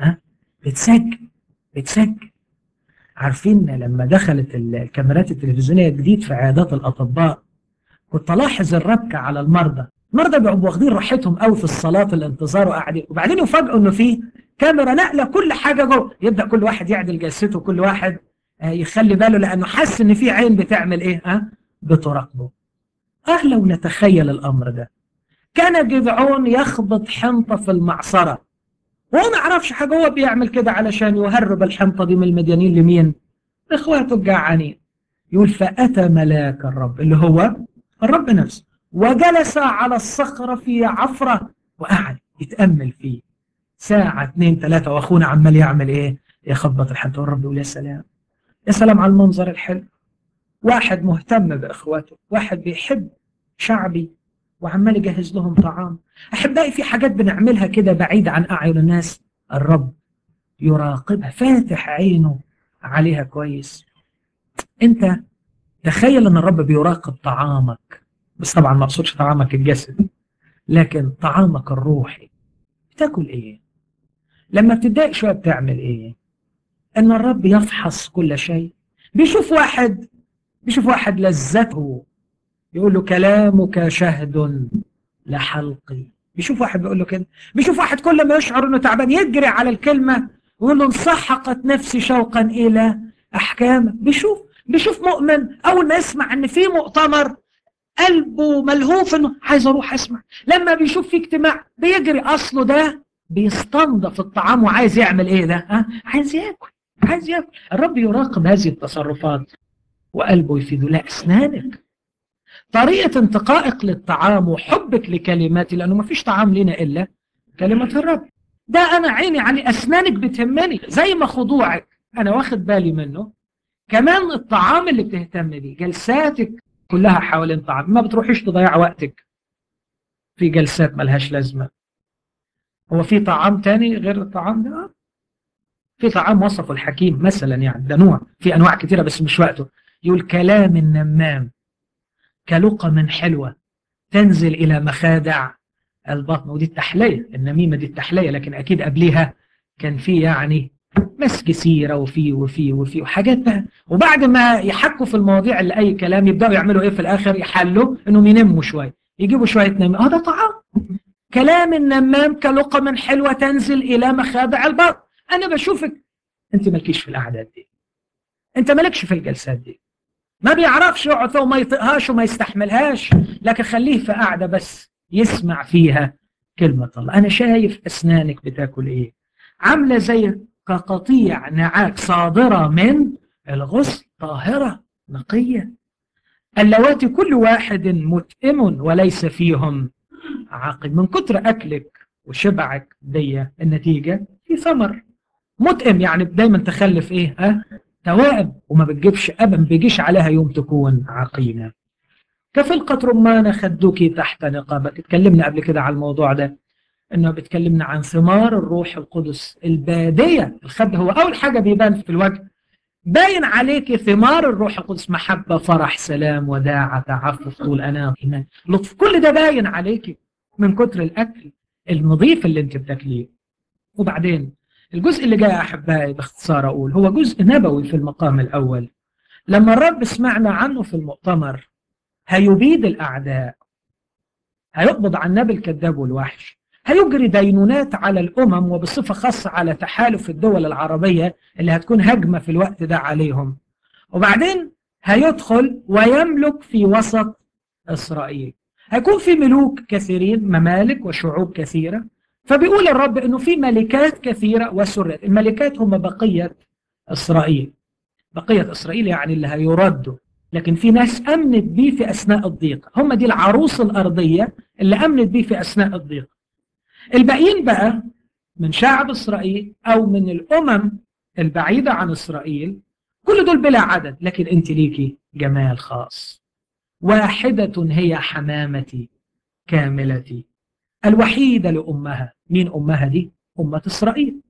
S1: بتسجل. عارفين لما دخلت الكاميرات التلفزيونيه جديد في عيادات الاطباء كنت الاحظ الربكه على المرضى بيبقوا واخدين راحتهم قوي في الصلاه في الانتظار وقاعدين، وبعدين يفاجئوا انه في كاميرا نقله كل حاجه جوه. يبدا كل واحد يعدل جلسته، كل واحد يخلي باله لانه حس ان في عين بتعمل ايه؟ بتراقبه. لو نتخيل الامر ده، كان جدعون يخبط حنطه في المعصره وهو ما يعرفش حاجه، هو بيعمل كده علشان يهرب الحنطه دي من المديانين لمين؟ اخواته الجعانين. يقول فاتى ملاك الرب اللي هو الرب نفسه وجلس على الصخره في عفره وقعد يتامل فيه ساعه 2 3، واخونا عمال يعمل ايه؟ يخبط الحنطه. والرب يقول يا سلام، يا سلام على المنظر الحلو، واحد مهتم باخواته، واحد بيحب شعبي وعمال يجهز لهم طعام. احبائي في حاجات بنعملها كده بعيد عن اعين الناس، الرب يراقبها، فاتح عينه عليها كويس. انت تخيل ان الرب بيراقب طعامك بس طبعا ما اقصدش طعامك الجسدي، لكن طعامك الروحي. بتاكل ايه؟ لما بتتضايق شويه بتعمل ايه؟ ان الرب يفحص كل شيء. بيشوف واحد لذته، يقول له كلامك شهد لحلقي. بيشوف واحد بيقول له كده. بيشوف واحد كل ما يشعر انه تعبان يجري على الكلمه ويقول له انسحقت نفسي شوقا الى احكامك. بيشوف مؤمن اول ما يسمع ان في مؤتمر قلبه ملهوف انه عايز اروح اسمع. لما بيشوف في اجتماع بيجري، اصله ده بيستنضف الطعام وعايز يعمل ايه ده؟ عايز ياكل. الرب يراقب هذه التصرفات وقلبه يفيده. لا، اسنانك، طريقة انتقائك للطعام وحبك لكلماتي، لأنه ما فيش طعام لنا إلا كلمة الرب. ده أنا عيني عليه، أسنانك بتهمني زي ما خضوعك أنا واخد بالي منه. كمان الطعام اللي بتهتم بيه، جلساتك كلها حوالين طعام، ما بتروحيش تضيع وقتك في جلسات ملهاش لازمة. هو في طعام تاني غير الطعام ده؟ في طعام وصفه الحكيم مثلا، يعني ده نوع، في أنواع كتيرة بس مش وقته. يقول كلام النمام كلقم حلوة تنزل إلى مخادع البطن. ودي التحلية، النميمة دي التحلية، لكن أكيد قبلها كان في يعني مسك سيرة وفي وحاجات بقى. وبعد ما يحكوا في المواضيع اللي أي كلام، يبدأوا يعملوا إيه في الآخر؟ يحلوا إنهم ينموا شوية، يجيبوا شوية نميمة. ده طعام. كلام النمام كلقم حلوة تنزل إلى مخادع البطن. أنا بشوفك أنت مالكيش في الأعداد دي، أنت مالكش في الجلسات دي، ما بيعرفش يقعد وما يطيقهاش وما يستحملهاش، لكن خليه في قاعدة بس يسمع فيها كلمة الله. أنا شايف أسنانك بتاكل إيه، عاملة زي كقطيع نعاج صادرة من الغسل، طاهرة نقية، اللواتي كل واحد متئم وليس فيهم عاقل. من كتر أكلك وشبعك دي النتيجة في ثمر. متئم يعني دايما تخلف إيه؟ توائم، وما بتجيبش أبدا، بيجيش عليها يوم تكون عقيمة. كفلقة رمان خدك تحت نقابك. اتكلمنا قبل كده على الموضوع ده، انه بتكلمنا عن ثمار الروح القدس البادية. الخد هو اول حاجة بيبان في الوجه، باين عليك ثمار الروح القدس: محبة، فرح، سلام، وداعة، تعفف، طول أناة، إيمان، لطف. كل ده باين عليك من كتر الأكل النظيف اللي انت بتاكليه. وبعدين الجزء اللي جاي أحبائي باختصار أقول هو جزء نبوي في المقام الأول. لما الرب سمعنا عنه في المؤتمر هيبيد الأعداء، هيقبض على النبي الكذاب والوحش، هيجري دينونات على الأمم وبصفة خاصة على تحالف الدول العربية اللي هتكون هجمة في الوقت ده عليهم. وبعدين هيدخل ويملك في وسط إسرائيل. هيكون في ملوك كثيرين، ممالك وشعوب كثيرة. فبيقول الرب إنه في ملكات كثيرة وسرات. الملكات هم بقية إسرائيل. بقية إسرائيل يعني اللي هيردوا، لكن في ناس أمنت بيه في أثناء الضيق، هم دي العروس الأرضية اللي أمنت بيه في أثناء الضيق. الباقيين بقى من شعب إسرائيل أو من الأمم البعيدة عن إسرائيل، كل دول بلا عدد، لكن أنت ليكي جمال خاص. واحدة هي حمامتي كاملتي، الوحيدة لأمها. مين أمها دي؟ أمة إسرائيل.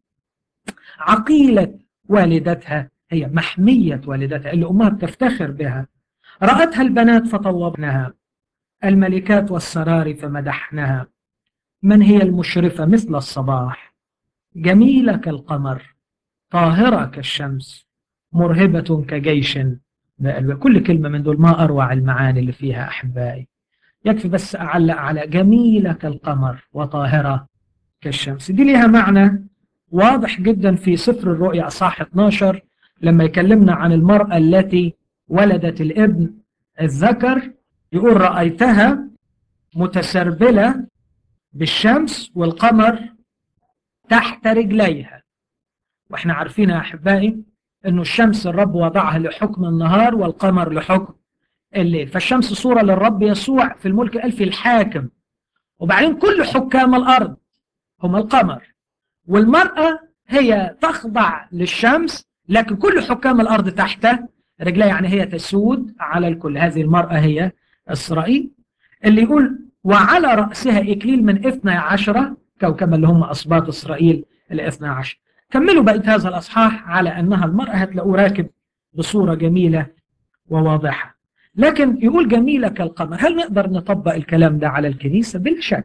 S1: عقيلة والدتها هي محمية والدتها اللي أمها بتفتخر بها. رأتها البنات فطوبنها، الملكات والسرار فمدحنها. من هي المشرفة مثل الصباح، جميلة كالقمر، طاهرة كالشمس، مرهبة كجيش. كل كلمة من دول ما أروع المعاني اللي فيها أحبائي. يكفي بس أعلق على جميلة كالقمر وطاهرة كالشمس. دي لها معنى واضح جدا في سفر الرؤيا أصحاح 12 لما يكلمنا عن المرأة التي ولدت الابن الذكر. يقول رأيتها متسربلة بالشمس والقمر تحت رجليها. واحنا عارفين يا أحبائي أنه الشمس الرب وضعها لحكم النهار والقمر لحكم الليل. فالشمس صورة للرب يسوع في الملك الألفي الحاكم. وبعدين كل حكام الأرض هم القمر، والمرأة هي تخضع للشمس، لكن كل حكام الأرض تحت رجلها، يعني هي تسود على الكل. هذه المرأة هي إسرائيل، اللي يقول وعلى رأسها إكليل من 12 كوكبا اللي هم أصباط إسرائيل ال 12. كملوا بقية هذا الأصحاح على أنها المرأة هتلاقوا راكب بصورة جميلة وواضحة. لكن يقول جميلة كالقمر. هل نقدر نطبق الكلام ده على الكنيسة؟ بلا شك.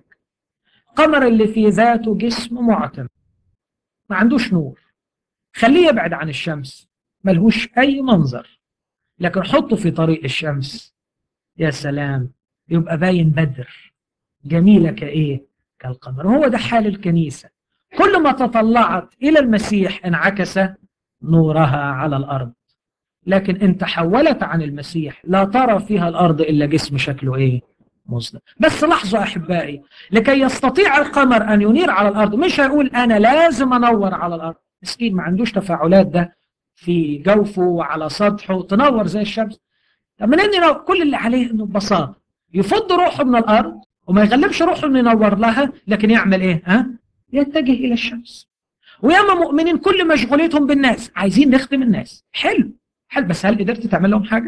S1: قمر اللي في ذاته جسم معتم، ما عندوش نور، خليه يبعد عن الشمس، ملهوش أي منظر، لكن حطه في طريق الشمس، يا سلام، يبقى باين بدر، جميلة كإيه؟ كالقمر. هو ده حال الكنيسة، كل ما تطلعت إلى المسيح انعكس نورها على الأرض، لكن إن تحولت عن المسيح لا ترى فيها الأرض إلا جسم شكله إيه؟ مظلم. بس لاحظوا أحبائي، لكي يستطيع القمر أن ينير على الأرض مش هيقول أنا لازم أنور على الأرض، مسكين ما عندوش تفاعلات ده في جوفه وعلى سطحه تنور زي الشمس. طب منين كل اللي عليه إنه ببساطة يفض روحه من الأرض وما يغلبش روحه إنه ينور لها، لكن يعمل إيه؟ يتجه إلى الشمس. وياما مؤمنين كل مشغوليتهم بالناس، عايزين نخدم الناس، حلو، بس هل قدرت تعمل لهم حاجة؟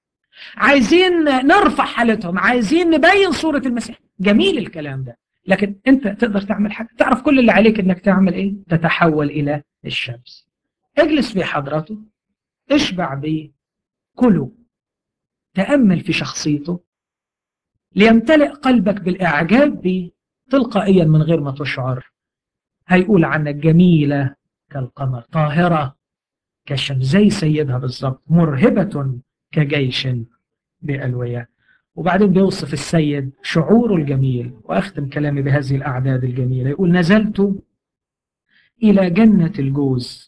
S1: عايزين نرفع حالتهم، عايزين نبين صورة المسيح، جميل الكلام ده، لكن انت تقدر تعمل حاجة؟ تعرف كل اللي عليك انك تعمل ايه؟ تتحول الى الشمس. اجلس في حضرته، اشبع بيه، كله، تأمل في شخصيته ليمتلئ قلبك بالإعجاب بيه تلقائيا من غير ما تشعر. هيقول عنك جميلة كالقمر، طاهرة كالشمس، زي سيدها بالظبط، مرهبة كجيش بألوية. وبعدين بيوصف السيد شعوره الجميل، وأختم كلامي بهذه الأعداد الجميلة، يقول نزلت إلى جنة الجوز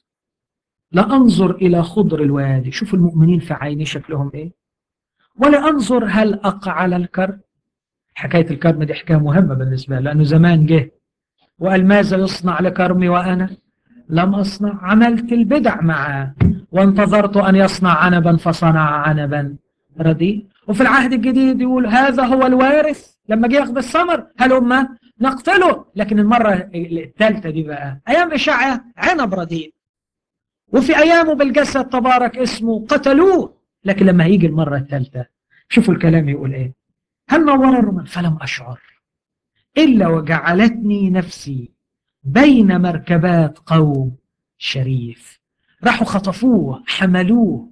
S1: لأنظر إلى خضر الوادي. شوفوا المؤمنين في عيني شكلهم إيه. ولا أنظر هل أقع الكرم. حكاية الكرم دي حكاية مهمة بالنسبة له، لأنه زمان جه وقال ماذا يصنع لكرمي وأنا لم أصنع. عملت البدع معه وانتظرت أن يصنع عنبا فصنع عنبا رديء. وفي العهد الجديد يقول هذا هو الوارث، لما جه ياخذ الثمر هلما نقتله. لكن المرة الثالثة دي بقى أيام إشعياء عنب رديء، وفي أيامه بالجسد تبارك اسمه قتلوه. لكن لما هيجي المرة الثالثة شوفوا الكلام يقول إيه. هل نور الرمل فلم أشعر إلا وجعلتني نفسي بين مركبات قوم شريف. راحوا خطفوه، حملوه،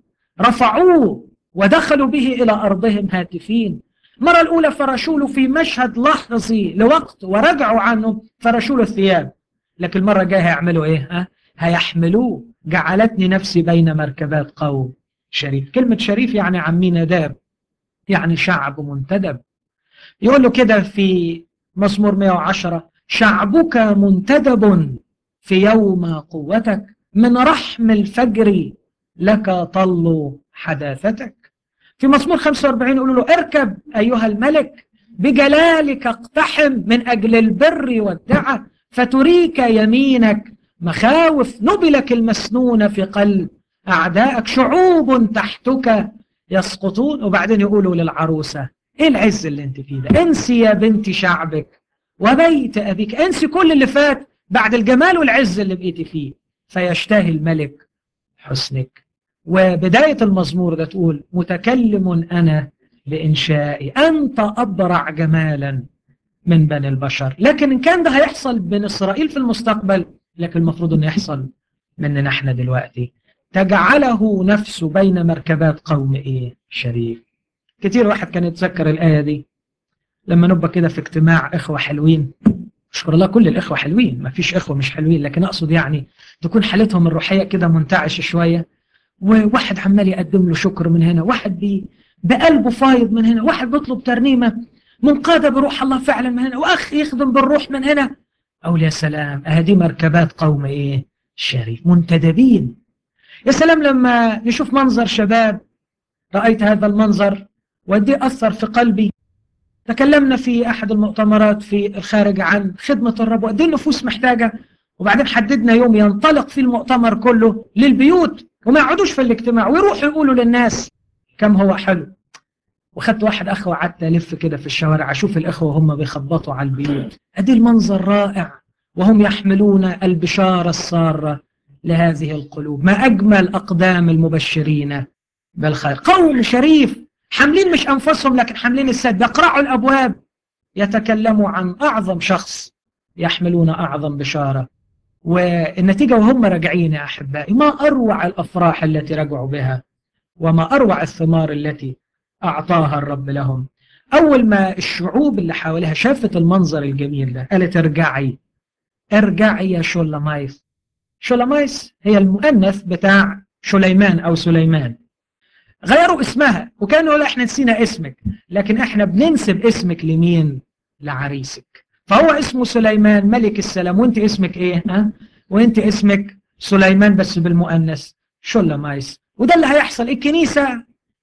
S1: رفعوه ودخلوا به إلى أرضهم هاتفين. المرة الأولى فرشوا له في مشهد لحظي لوقت ورجعوا عنه، فرشوا له الثياب. لكن المرة الجاية هيعملوا إيه؟ هيحملوه. جعلتني نفسي بين مركبات قوم شريف. كلمة شريف يعني عمي نداب، يعني شعب منتدب. يقول له كده في مزمور 110 شعبك منتدب في يوم قوتك، من رحم الفجر لك طل حداثتك. في مزمور 45 يقول له اركب أيها الملك بجلالك اقتحم من أجل البر والدعة فتريك يمينك مخاوف نبلك المسنون في قلب أعدائك شعوب تحتك يسقطون. وبعدين يقولوا للعروسة ايه العز اللي انت فيه ده؟ انسي يا بنت شعبك وبيت أبيك، انسي كل اللي فات بعد الجمال والعز اللي بقيتي فيه، فيشتهي الملك حسنك. وبداية المزمور ده تقول متكلم أنا بإنشائي، أنت أبرع جمالا من بني البشر. لكن إن كان ده هيحصل بين إسرائيل في المستقبل، لكن المفروض أنه يحصل مننا احنا دلوقتي. تجعله نفسه بين مركبات قوم إيه شريف. كتير واحد كان يتذكر الآية دي لما نبقى كده في اجتماع إخوة حلوين، أشكر الله كل الإخوة حلوين، ما فيش إخوة مش حلوين، لكن أقصد يعني تكون حالتهم الروحية كده منتعشة شوية، وواحد عمال يقدم له شكر من هنا، واحد بقلبه فايض من هنا، واحد بيطلب ترنيمة منقادة بروح الله فعلا من هنا، وأخ يخدم بالروح من هنا. أقول يا سلام، أهدي مركبات قوم إيه شريف منتدبين. يا سلام لما نشوف منظر شباب، رأيت هذا المنظر ودي أثر في قلبي. تكلمنا في أحد المؤتمرات في الخارج عن خدمة الرب وقد ايه النفوس محتاجة، وبعدين حددنا يوم ينطلق في المؤتمر كله للبيوت وما يقعدوش في الاجتماع ويروحوا يقولوا للناس كم هو حلو. وخدت واحد أخ وقعدت ألف كده في الشوارع أشوف الأخوة هم بيخبطوا على البيوت، أدي المنظر رائع، وهم يحملون البشارة السارة لهذه القلوب. ما أجمل أقدام المبشرين بالخير، قوم شريف حاملين مش أنفسهم لكن حاملين السد، يقرعوا الأبواب يتكلموا عن أعظم شخص، يحملون أعظم بشارة. والنتيجة وهم راجعين يا أحبائي، ما أروع الأفراح التي رجعوا بها، وما أروع الثمار التي أعطاها الرب لهم. أول ما الشعوب اللي حواليها شافت المنظر الجميل ده قالت ارجعي، ارجعي يا شولاميس. شولاميس هي المؤنث بتاع سليمان أو سليمان. غيروا اسمها وكانوا يقولوا احنا نسينا اسمك، لكن احنا بننسب اسمك لمين؟ لعريسك. فهو اسمه سليمان ملك السلام، وانت اسمك ايه؟ ها؟ وانت اسمك سليمان بس بالمؤنث شولاميس. وده اللي هيحصل. الكنيسة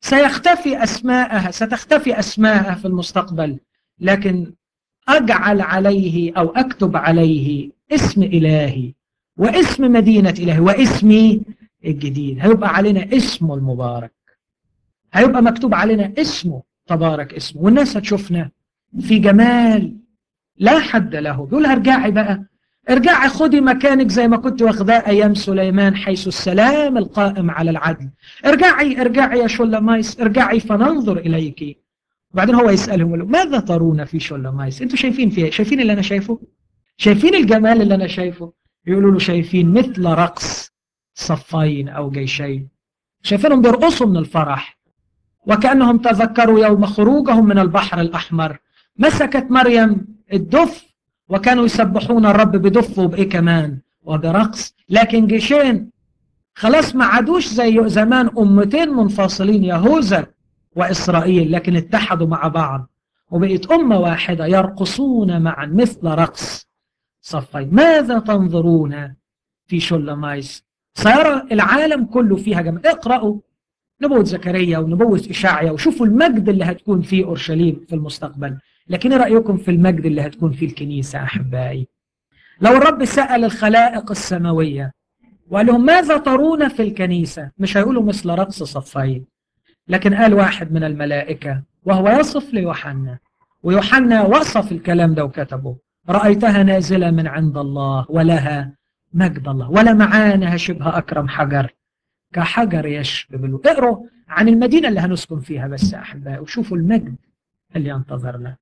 S1: ستختفي أسماءها في المستقبل، لكن أجعل عليه أو أكتب عليه اسم إلهي واسم مدينة إلهي واسمي الجديد. هيبقى علينا اسمه المبارك، هيبقى مكتوب علينا اسمه تبارك اسمه، والناس هتشوفنا في جمال لا حد له. بيقول ارجعي بقى، ارجعي خدي مكانك زي ما كنت واخداه ايام سليمان، حيث السلام القائم على العدل. ارجعي ارجعي يا شولاميس، ارجعي فننظر اليك. وبعدين هو يسالهم يقول ماذا ترون في شولاميس؟ انتوا شايفين فيها؟ شايفين اللي انا شايفه؟ شايفين الجمال اللي انا شايفه؟ يقولوا له شايفين مثل رقص صفين او جيشين. شايفينهم بيرقصوا من الفرح، وكأنهم تذكروا يوم خروجهم من البحر الأحمر. مسكت مريم الدف وكانوا يسبحون الرب بدف وبإيه كمان؟ وبرقص. لكن جيشين خلاص ما عادوش زي زمان أمتين منفصلين، يهوذا وإسرائيل، لكن اتحدوا مع بعض وبقيت أمة واحدة يرقصون معا مثل رقص صفين. ماذا تنظرون في شولاميس؟ سيرى العالم كله فيها جمال. اقرأوا نبوة زكريا ونبوة إشعيا وشوفوا المجد اللي هتكون فيه أورشليم في المستقبل. لكن ايه رأيكم في المجد اللي هتكون فيه الكنيسة أحبائي؟ لو الرب سأل الخلائق السماوية وقال لهم ماذا ترون في الكنيسة، مش هيقولوا مثل رقص صفين، لكن قال واحد من الملائكة وهو يصف ليوحنا، ويوحنا وصف الكلام ده وكتبه: رأيتها نازلة من عند الله ولها مجد الله ولمعانها شبه أكرم حجر كحجر يشبه. اقروا عن المدينة اللي هنسكن فيها بس أحبائي وشوفوا المجد اللي ينتظرنا.